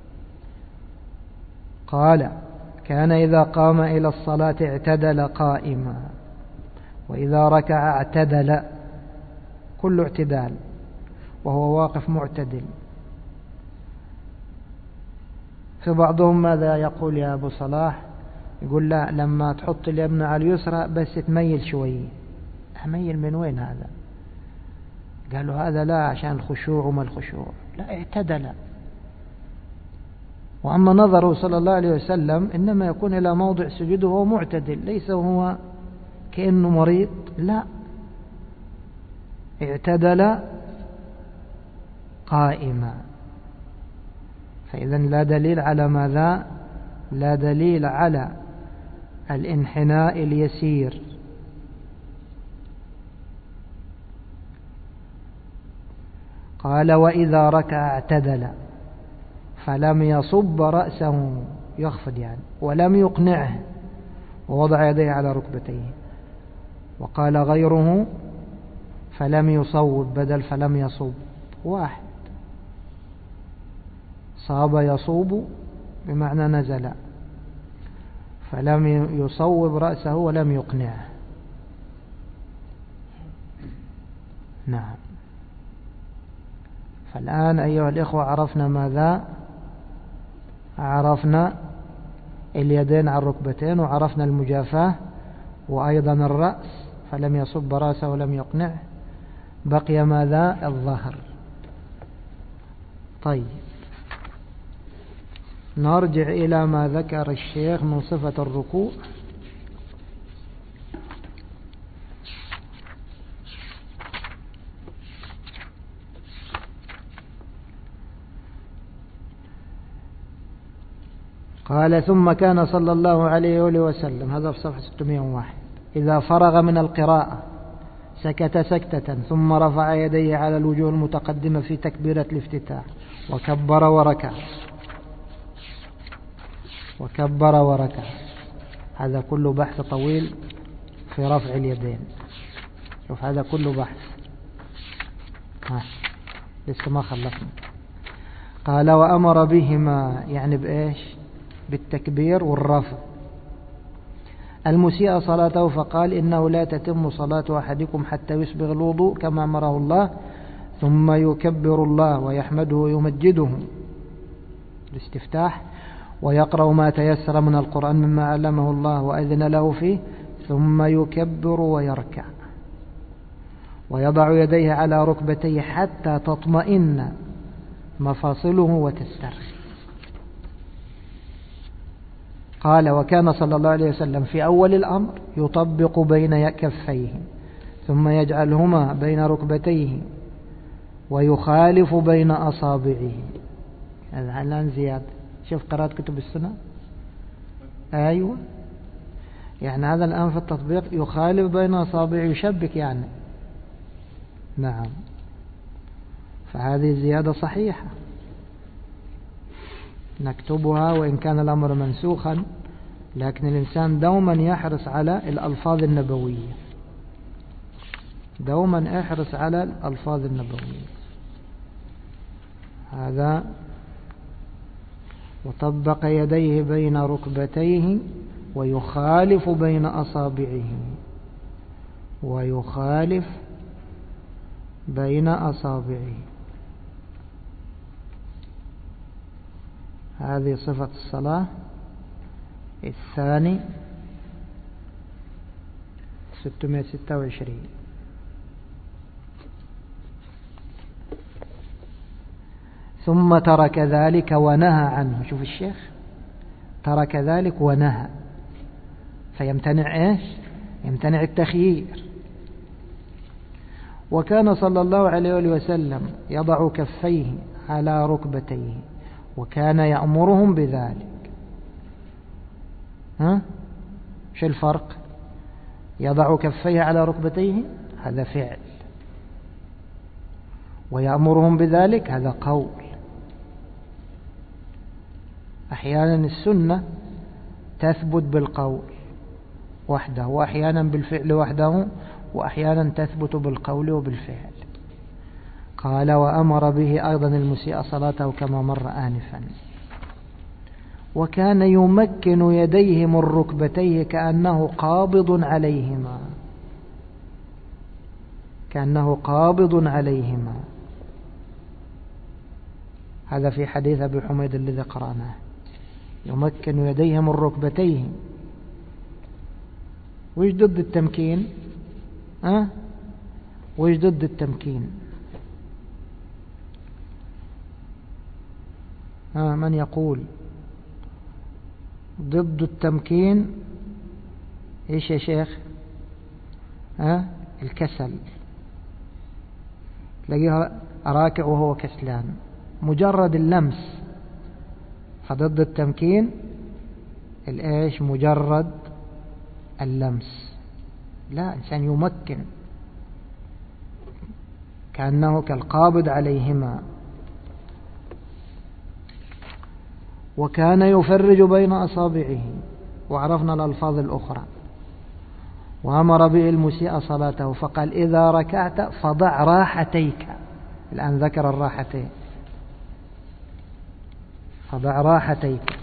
قال كان إذا قام إلى الصلاة اعتدل قائما، وإذا ركع اعتدل، كل اعتدال، وهو واقف معتدل. في بعضهم ماذا يقول يا أبو صلاح؟ يقول لا، لما تحط اليمنى على اليسرى بس تميل شوي. أميل من وين هذا؟ قالوا هذا لا عشان الخشوع وما الخشوع، لا، اعتدل. وأما نظره صلى الله عليه وسلم إنما يكون إلى موضع سجوده وهو معتدل، ليس هو كأنه مريض، لا، اعتدل قائما. فإذا لا دليل على ماذا؟ لا دليل على الانحناء اليسير. قال وإذا ركع اعتدل فلم يصب رأسه، يخفض يعني، ولم يقنعه، ووضع يديه على ركبتيه. وقال غيره فلم يصوب، بدل فلم يصب، واحد. صاب يصوب بمعنى نزل، فلم يصوب رأسه ولم يقنعه. نعم. فالآن أيها الإخوة عرفنا ماذا؟ عرفنا اليدين على الركبتين، وعرفنا المجافاة، وأيضا الرأس، فلم يصب رأسه ولم يقنعه. بقي ماذا؟ الظهر. طيب، نرجع إلى ما ذكر الشيخ من صفة الركوع. قال ثم كان صلى الله عليه وسلم، هذا في صفحة ستمائة وواحد، إذا فرغ من القراءة سكت سكتة ثم رفع يديه على الوجوه المتقدمة في تكبيرة الافتتاح وكبر وركع وكبر وركع. هذا كله بحث طويل في رفع اليدين. شوف هذا كله بحث، ها لسه ما خلصنا. قال وأمر بهما، يعني بإيش؟ بالتكبير والرفع. المسيء صلاته فقال إنه لا تتم صلاة أحدكم حتى يسبغ الوضوء كما أمره الله، ثم يكبر الله ويحمده ويمجده الاستفتاح، ويقرأ ما تيسر من القرآن مما علمه الله وأذن له فيه، ثم يكبر ويركع ويضع يديه على ركبتيه حتى تطمئن مفاصله وتسترخي. قال وكان صلى الله عليه وسلم في أول الأمر يطبق بين كفيه ثم يجعلهما بين ركبتيه ويخالف بين أصابعه. هذا الآن زيادة. شوف قرأت كتب السنة، أيوة، يعني هذا الآن في التطبيق يخالف بين أصابعه، يشبك يعني. نعم، فهذه زيادة صحيحة نكتبها، وإن كان الأمر منسوخا، لكن الإنسان دوما يحرص على الألفاظ النبوية، دوما يحرص على الألفاظ النبوية. هذا وطبق يديه بين ركبتيه ويخالف بين أصابعه، ويخالف بين أصابعه. هذه صفة الصلاة. الثاني ستمائة وستة وعشرين. ثم ترك ذلك ونهى عنه. شوف الشيخ، ترك ذلك ونهى، فيمتنع ايش؟ يمتنع التخيير. وكان صلى الله عليه وسلم يضع كفيه على ركبتيه وكان يأمرهم بذلك. ها؟ شو الفرق؟ يضع كفيه على ركبتيه هذا فعل، ويأمرهم بذلك هذا قول. أحيانا السنة تثبت بالقول وحده، وأحيانا بالفعل وحده، وأحيانا تثبت بالقول وبالفعل. قال وأمر به أيضا المسيء صلاته كما مر آنفا. وكان يمكن يديه من ركبتيه كأنه قابض عليهما، كأنه قابض عليهما. هذا في حديث أبي حميد الذي قرأناه، يمكن يديه من ركبتيه. ويش ضد التمكين؟ أه؟ ويش ضد التمكين؟ أه من يقول ضد التمكين؟ إيش يا شيخ؟ أه؟ الكسل، تلاقيه راكع وهو كسلان، مجرد اللمس. فضد التمكين الإيش؟ مجرد اللمس. لا، إنسان يمكن كأنه كالقابض عليهما. وكان يفرج بين أصابعه، وعرفنا الألفاظ الأخرى. وأمر به المسيء صلاته فقال إذا ركعت فضع راحتيك. الآن ذكر الراحتين، فضع راحتيك.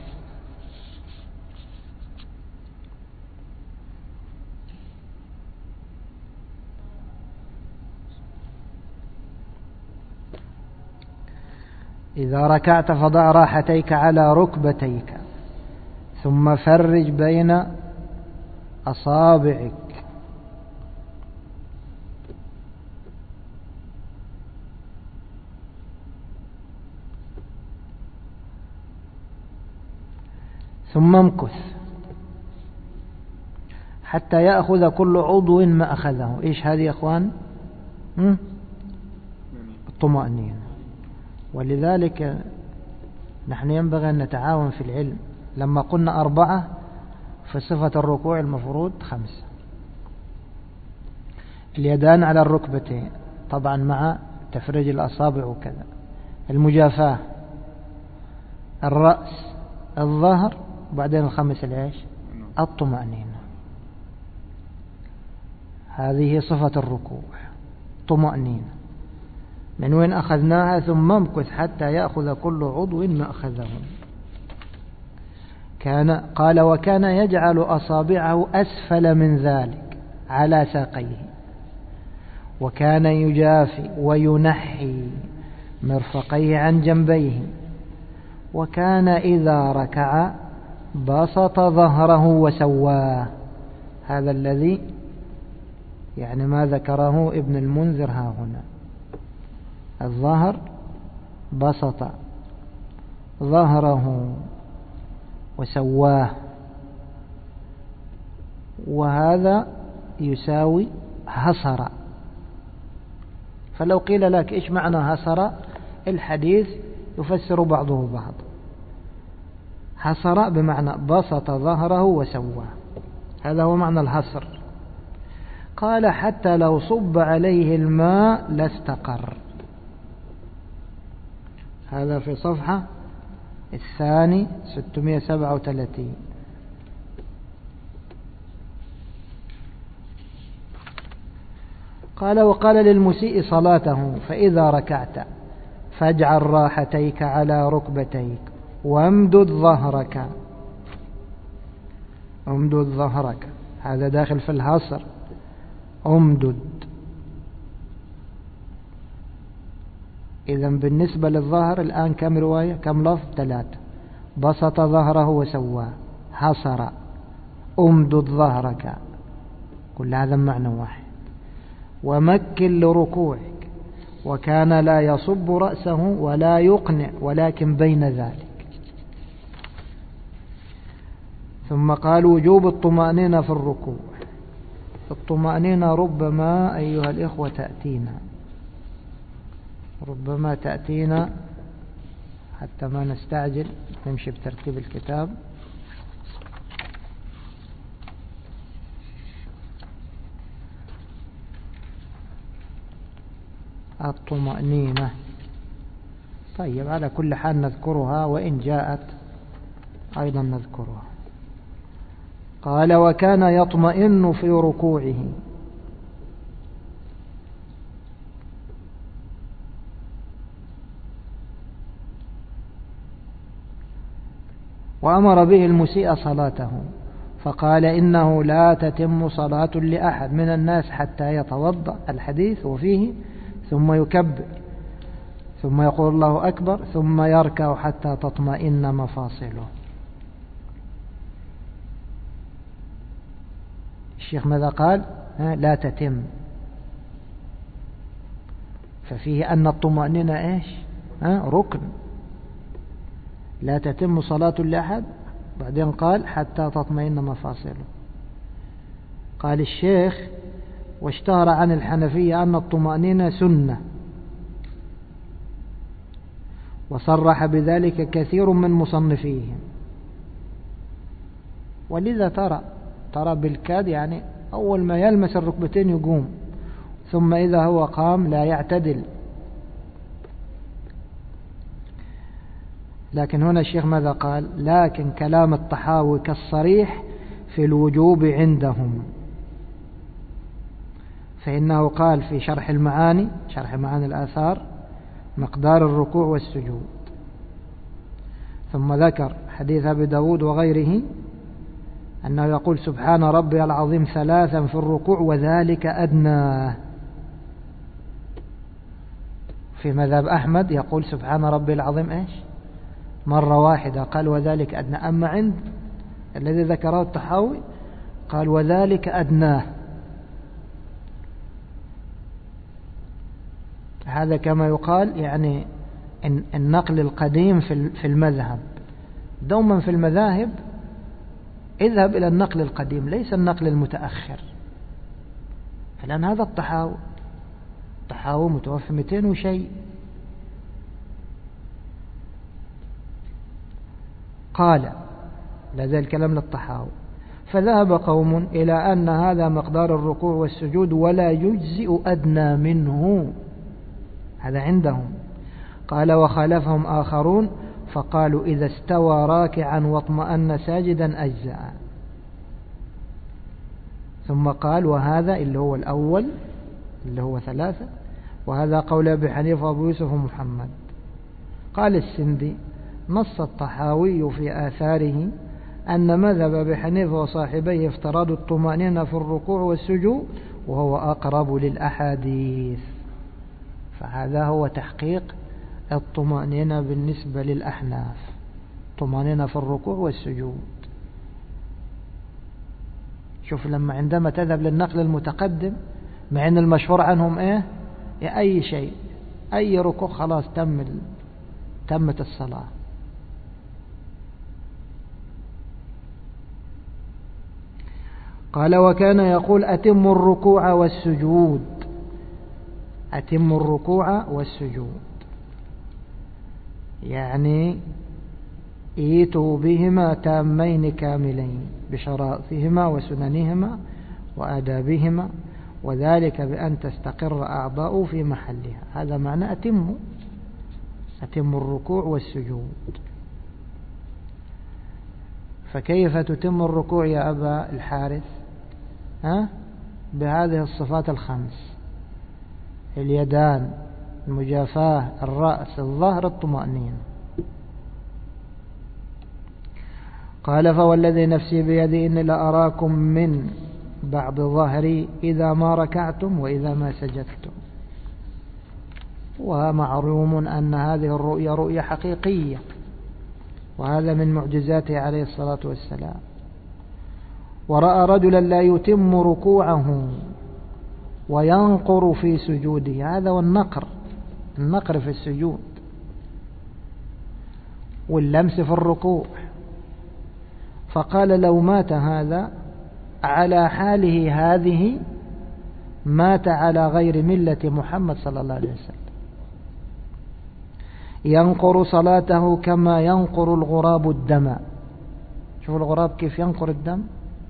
إذا ركعت فضع راحتيك على ركبتيك ثم فرج بين أصابعك. ثم امكث حتى يأخذ كل عضو ما أخذه. إيش هذه يا أخوان؟ الطمأنينة. ولذلك نحن ينبغي أن نتعاون في العلم. لما قلنا أربعة فصفة الركوع المفروض خمسة. اليدان على الركبتين طبعا مع تفريج الأصابع وكذا، المجافاة، الرأس، الظهر، وبعدين الخمس العيش الطمأنينة. هذه صفة الركوع، طمأنينة. من وين أخذناها؟ ثم امكث حتى يأخذ كل عضو ما أخذه. كان قال وكان يجعل أصابعه أسفل من ذلك على ساقيه، وكان يجافي وينحي مرفقيه عن جنبيه، وكان إذا ركع بسط ظهره وسواه. هذا الذي يعني ما ذكره ابن المنذر ها هنا. الظهر بسط ظهره وسواه، وهذا يساوي هصر. فلو قيل لك إيش معنى هصر، الحديث يفسر بعضه بعض. حصر بمعنى بسط ظهره وسواه، هذا هو معنى الحصر. قال حتى لو صب عليه الماء لاستقر. هذا في صفحة الثاني ستمائة وسبعة وثلاثين. قال وقال للمسيء صلاته فإذا ركعت فاجعل راحتيك على ركبتيك وامدد ظهرك. امدد ظهرك هذا داخل في الحصر. امدد. إذن بالنسبة للظهر الآن كم رواية، كم لفظ؟ ثلاثة. بسط ظهره وسواه، حصر، امدد ظهرك، كل هذا معنى واحد. ومكن لركوعك، وكان لا يصب رأسه ولا يقنع ولكن بين ذلك. ثم قال وجوب الطمأنينة في الركوع. الطمأنينة ربما أيها الإخوة تأتينا ربما تأتينا حتى ما نستعجل، نمشي بترتيب الكتاب. الطمأنينة. طيب على كل حال نذكرها، وإن جاءت أيضا نذكرها. قال وكان يطمئن في ركوعه. وأمر به المسيء صلاته فقال إنه لا تتم صلاة لأحد من الناس حتى يتوضأ، الحديث وفيه ثم يكبر ثم يقول الله أكبر ثم يركع حتى تطمئن مفاصله. الشيخ ماذا قال؟ لا تتم، ففيه أن الطمأنينة إيش؟ ركن، لا تتم صلاة لأحد. بعدين قال حتى تطمئن مفاصله. قال الشيخ واشتهر عن الحنفية أن الطمأنينة سنة، وصرح بذلك كثير من مصنفيهم، ولذا ترى ترى بالكاد يعني أول ما يلمس الركبتين يقوم، ثم إذا هو قام لا يعتدل. لكن هنا الشيخ ماذا قال؟ لكن كلام الطحاوي كالصريح في الوجوب عندهم، فإنه قال في شرح المعاني شرح معاني الآثار مقدار الركوع والسجود، ثم ذكر حديث أبي داود وغيره أنه يقول سبحان ربي العظيم ثلاثا في الركوع وذلك أدنى. في مذهب أحمد يقول سبحان ربي العظيم إيش؟ مرة واحدة، قال وذلك أدنى. أما عند الذي ذكره الطحاوي قال وذلك أدناه. هذا كما يقال يعني النقل القديم في المذهب. دوما في المذاهب اذهب إلى النقل القديم ليس النقل المتأخر، فلأن هذا الطحاوي الطحاوي متوفى مئتين وشيء. قال لا زال الكلام للطحاوي فذهب قوم إلى أن هذا مقدار الركوع والسجود ولا يجزئ أدنى منه، هذا عندهم. قال وخالفهم آخرون فقالوا إذا استوى راكعا واطمأن ساجدا أجزأ. ثم قال وهذا اللي هو الأول اللي هو ثلاثة، وهذا قول أبي حنيفة وأبو يوسف ومحمد. قال السندي نص الطحاوي في آثاره أن مذهب أبي حنيفة وصاحبيه افتراض الطمأنينة في الركوع والسجود وهو أقرب للأحاديث، فهذا هو تحقيق الطمأنينة بالنسبة للأحناف، طمأنينة في الركوع والسجود. شوف لما عندما تذهب للنقل المتقدم مع أن المشهور عنهم إيه؟ أي شيء أي ركوع خلاص تم تمت الصلاة. قال وكان يقول أتم الركوع والسجود، أتم الركوع والسجود يعني ايتوا بهما تامين كاملين بشرائطهما وسننهما وآدابهما، وذلك بأن تستقر أعضاء في محلها. هذا معنى أتم أتم الركوع والسجود. فكيف تتم الركوع يا أبا الحارث؟ ها؟ بهذه الصفات الخمس: اليدان، المجافاة، الرأس، الظهر، الطمأنينة. قال فوالذي نفسي بيدي إني لأراكم من بعض ظهري إذا ما ركعتم وإذا ما سجدتم. ومعلوم أن هذه الرؤيا رؤيا حقيقية، وهذا من معجزاته عليه الصلاة والسلام. ورأى رجلا لا يتم ركوعه وينقر في سجوده، هذا والنقر النقر في السجود واللمس في الركوع. فقال لو مات هذا على حاله هذه مات على غير ملة محمد صلى الله عليه وسلم، ينقر صلاته كما ينقر الغراب الدم. شوف الغراب كيف ينقر الدم.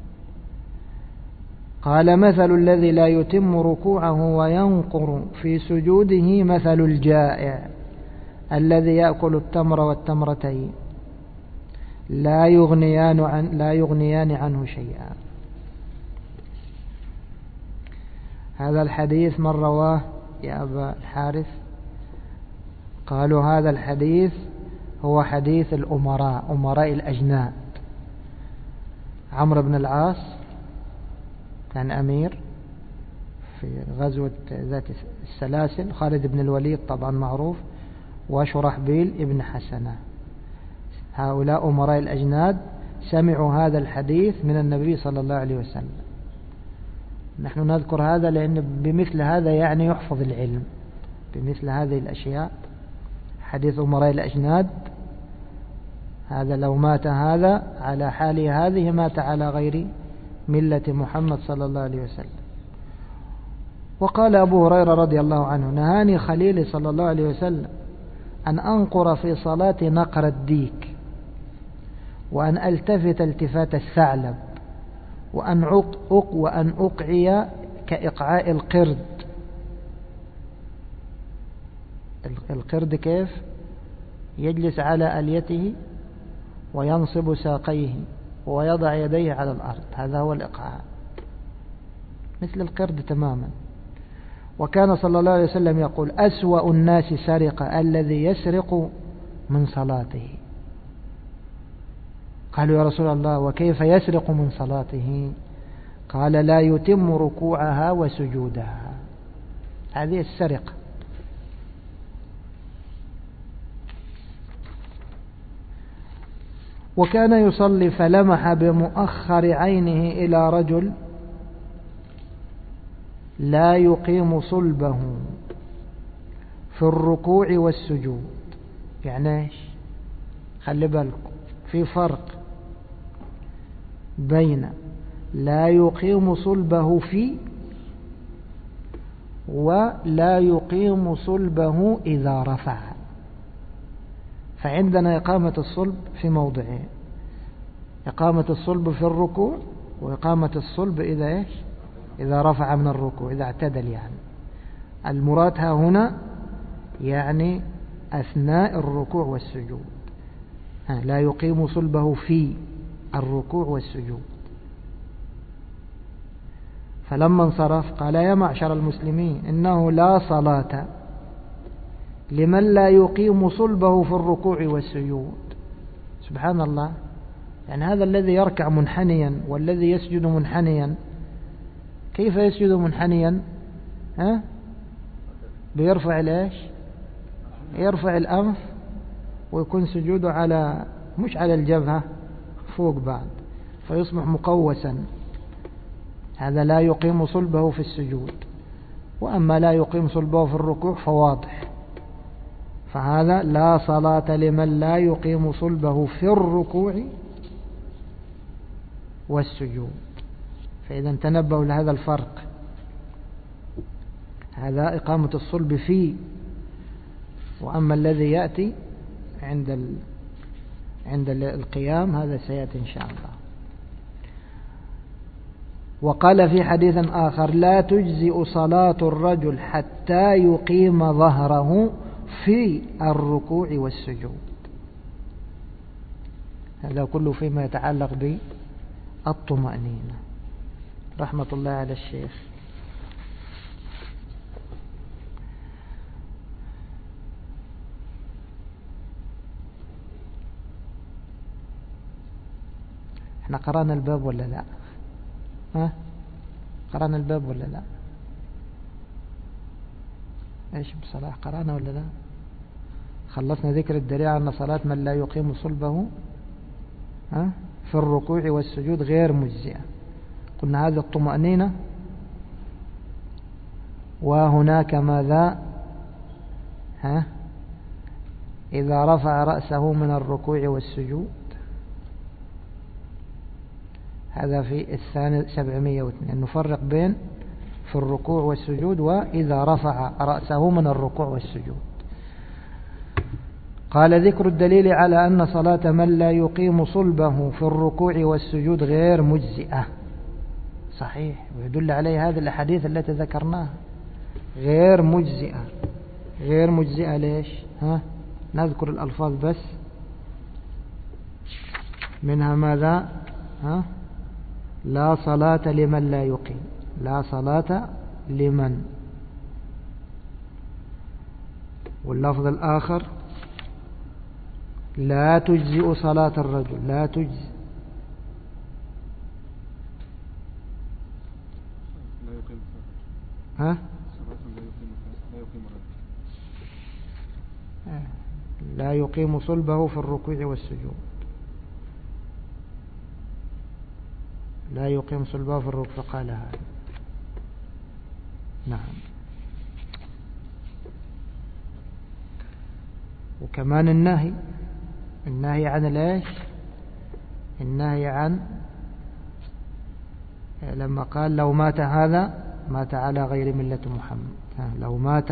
قال مثل الذي لا يتم ركوعه وينقر في سجوده مثل الجائع الذي يأكل التمر والتمرتين لا يغنيان عن لا يغنيان عنه شيئا. هذا الحديث من رواه يا أبا الحارث؟ قالوا هذا الحديث هو حديث الأمراء، أمراء الأجناد. عمرو بن العاص كان أمير في غزوة ذات السلاسل، خالد بن الوليد طبعا معروف، وشرحبيل ابن حسنة. هؤلاء أمراء الأجناد سمعوا هذا الحديث من النبي صلى الله عليه وسلم. نحن نذكر هذا لأن بمثل هذا يعني يحفظ العلم، بمثل هذه الأشياء. حديث أمراء الأجناد هذا لو مات هذا على حاله هذه مات على غير ملة محمد صلى الله عليه وسلم. وقال أبو هريرة رضي الله عنه: نهاني خليلي صلى الله عليه وسلم أن أنقر في صلاة نقر الديك، وأن ألتفت التفات الثعلب، وأن أق وأن أقعي كإقعاء القرد. القرد كيف؟ يجلس على أليته وينصب ساقيه ويضع يديه على الأرض، هذا هو الإقعاء، مثل القرد تماما. وكان صلى الله عليه وسلم يقول: أسوأ الناس سرقة الذي يسرق من صلاته. قالوا: يا رسول الله وكيف يسرق من صلاته؟ قال: لا يتم ركوعها وسجودها، هذه السرقة. وكان يصلي فلمح بمؤخر عينه إلى رجل لا يقيم صلبه في الركوع والسجود. يعني ايش؟ خلي بالكم في فرق بين لا يقيم صلبه في ولا يقيم صلبه إذا رفع. فعندنا إقامة الصلب في موضعين: إقامة الصلب في الركوع، وإقامة الصلب إذا إيش؟ إذا رفع من الركوع، إذا اعتدل. يعني المراد ها هنا يعني أثناء الركوع والسجود، لا يقيم صلبه في الركوع والسجود. فلما انصرف قال: يا معشر المسلمين، إنه لا صلاة لمن لا يقيم صلبه في الركوع والسجود. سبحان الله، يعني هذا الذي يركع منحنيا والذي يسجد منحنيا، كيف يسجد منحنيا؟ ها؟ بيرفع ليش؟ يرفع الأنف ويكون سجوده على مش على الجبهة، فوق بعد، فيصبح مقوسا. هذا لا يقيم صلبه في السجود. وأما لا يقيم صلبه في الركوع فواضح، فهذا لا صلاة لمن لا يقيم صلبه في الركوع والسجود. فإذا تنبهوا لهذا الفرق، هذا إقامة الصلب فيه، وأما الذي يأتي عند ال... عند القيام هذا سيأتي إن شاء الله. وقال في حديث آخر: لا تجزئ صلاة الرجل حتى يقيم ظهره في الركوع والسجود. هذا كله فيما يتعلق بالطمأنينة. رحمة الله على الشيخ. احنا قرأنا الباب ولا لا؟ ها؟ قرأنا الباب ولا لا؟ ايش بصلاح قرأنا ولا لا؟ خلصنا ذكر الدليل أن صلاة من لا يقيم صلبه ها في الركوع والسجود غير مجزئة. قلنا هذه الطمأنينة. وهناك ماذا؟ ها؟ إذا رفع رأسه من الركوع والسجود، هذا في الثاني سبعمية واثنين. نفرق بين في الركوع والسجود وإذا رفع رأسه من الركوع والسجود. قال: ذكر الدليل على أن صلاة من لا يقيم صلبه في الركوع والسجود غير مجزئة. صحيح، ويدل عليه هذه الأحاديث التي ذكرناها. غير مجزئة. غير مجزئة ليش؟ ها؟ نذكر الألفاظ بس. منها ماذا؟ ها؟ لا صلاة لمن لا يقيم. لا صلاة لمن. واللفظ الآخر: لا تجزئ صلاة الرجل، لا تجزئ. لا يقيم ها؟ صلاة لا يقيم لا يقيم لا يقيم صلبه في الركوع والسجود، لا يقيم صلبه في الركوع، فقال هذا. نعم. وكمان النهي، النهي عن ليش؟ النهي عن لما قال لو مات هذا مات على غير ملة محمد، لو مات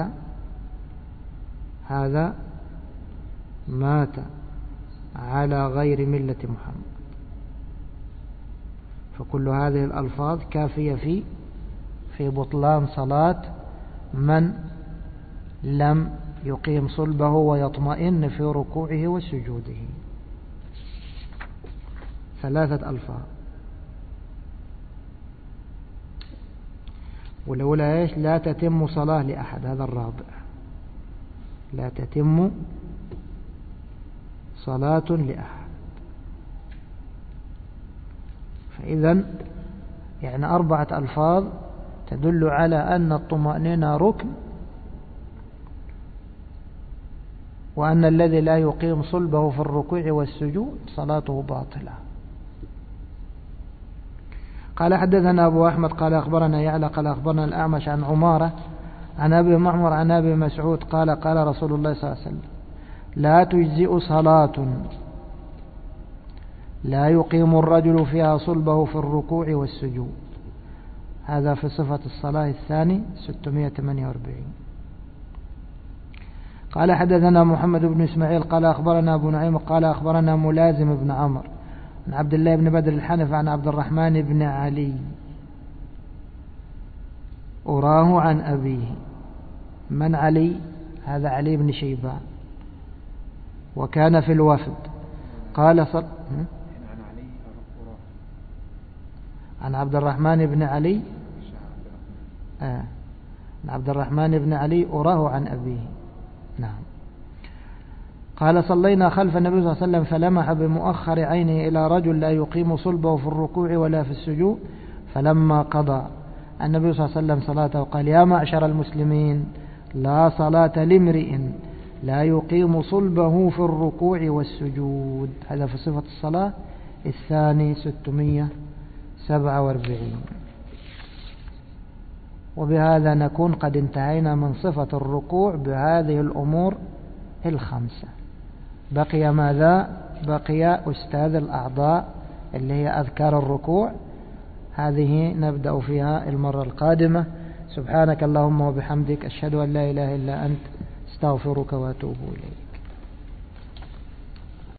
هذا مات على غير ملة محمد. فكل هذه الألفاظ كافية في في بطلان صلاة من لم يقيم صلبه ويطمئن في ركوعه وسجوده. ثلاثة ألفاظ. والأولى إيش؟ لا تتم صلاة لأحد، هذا الرابع، لا تتم صلاة لأحد. فإذا يعني أربعة ألفاظ تدل على أن الطمأنينة ركن، وأن الذي لا يقيم صلبه في الركوع والسجود صلاته باطلة. قال حدثنا أبو أحمد قال أخبرنا يعلى قال أخبرنا الأعمش عن عمارة عن أبي معمر عن أبي مسعود قال قال رسول الله صلى الله عليه وسلم لا تجزئ صلاة لا يقيم الرجل فيها صلبه في الركوع والسجود. هذا في صفة الصلاة الثاني ستمائة وثمانية وأربعين. قال حدثنا محمد بن إسماعيل قال أخبرنا أبو نعيم قال أخبرنا ملازم بن عمرو عن عبد الله بن بدر الحنف عن عبد الرحمن بن علي أراه عن أبيه. من علي؟ هذا علي بن شيبان وكان في الوفد. قال صل... عن عبد الرحمن بن علي آه. عن عبد الرحمن بن علي أراه عن أبيه. نعم. قال صلينا خلف النبي صلى الله عليه وسلم فلمح بمؤخر عينه إلى رجل لا يقيم صلبه في الركوع ولا في السجود، فلما قضى النبي صلى الله عليه وسلم صلاته قال يا معشر المسلمين لا صلاة لامرئ لا يقيم صلبه في الركوع والسجود. هذا في صفة الصلاة الثاني ستمائة وسبعة وأربعين. وبهذا نكون قد انتهينا من صفة الركوع بهذه الأمور الخمسة. بقي ماذا؟ بقي أستاذ الأعضاء اللي هي أذكار الركوع، هذه نبدأ فيها المرة القادمة. سبحانك اللهم وبحمدك أشهد أن لا إله إلا أنت استغفرك وأتوب إليك.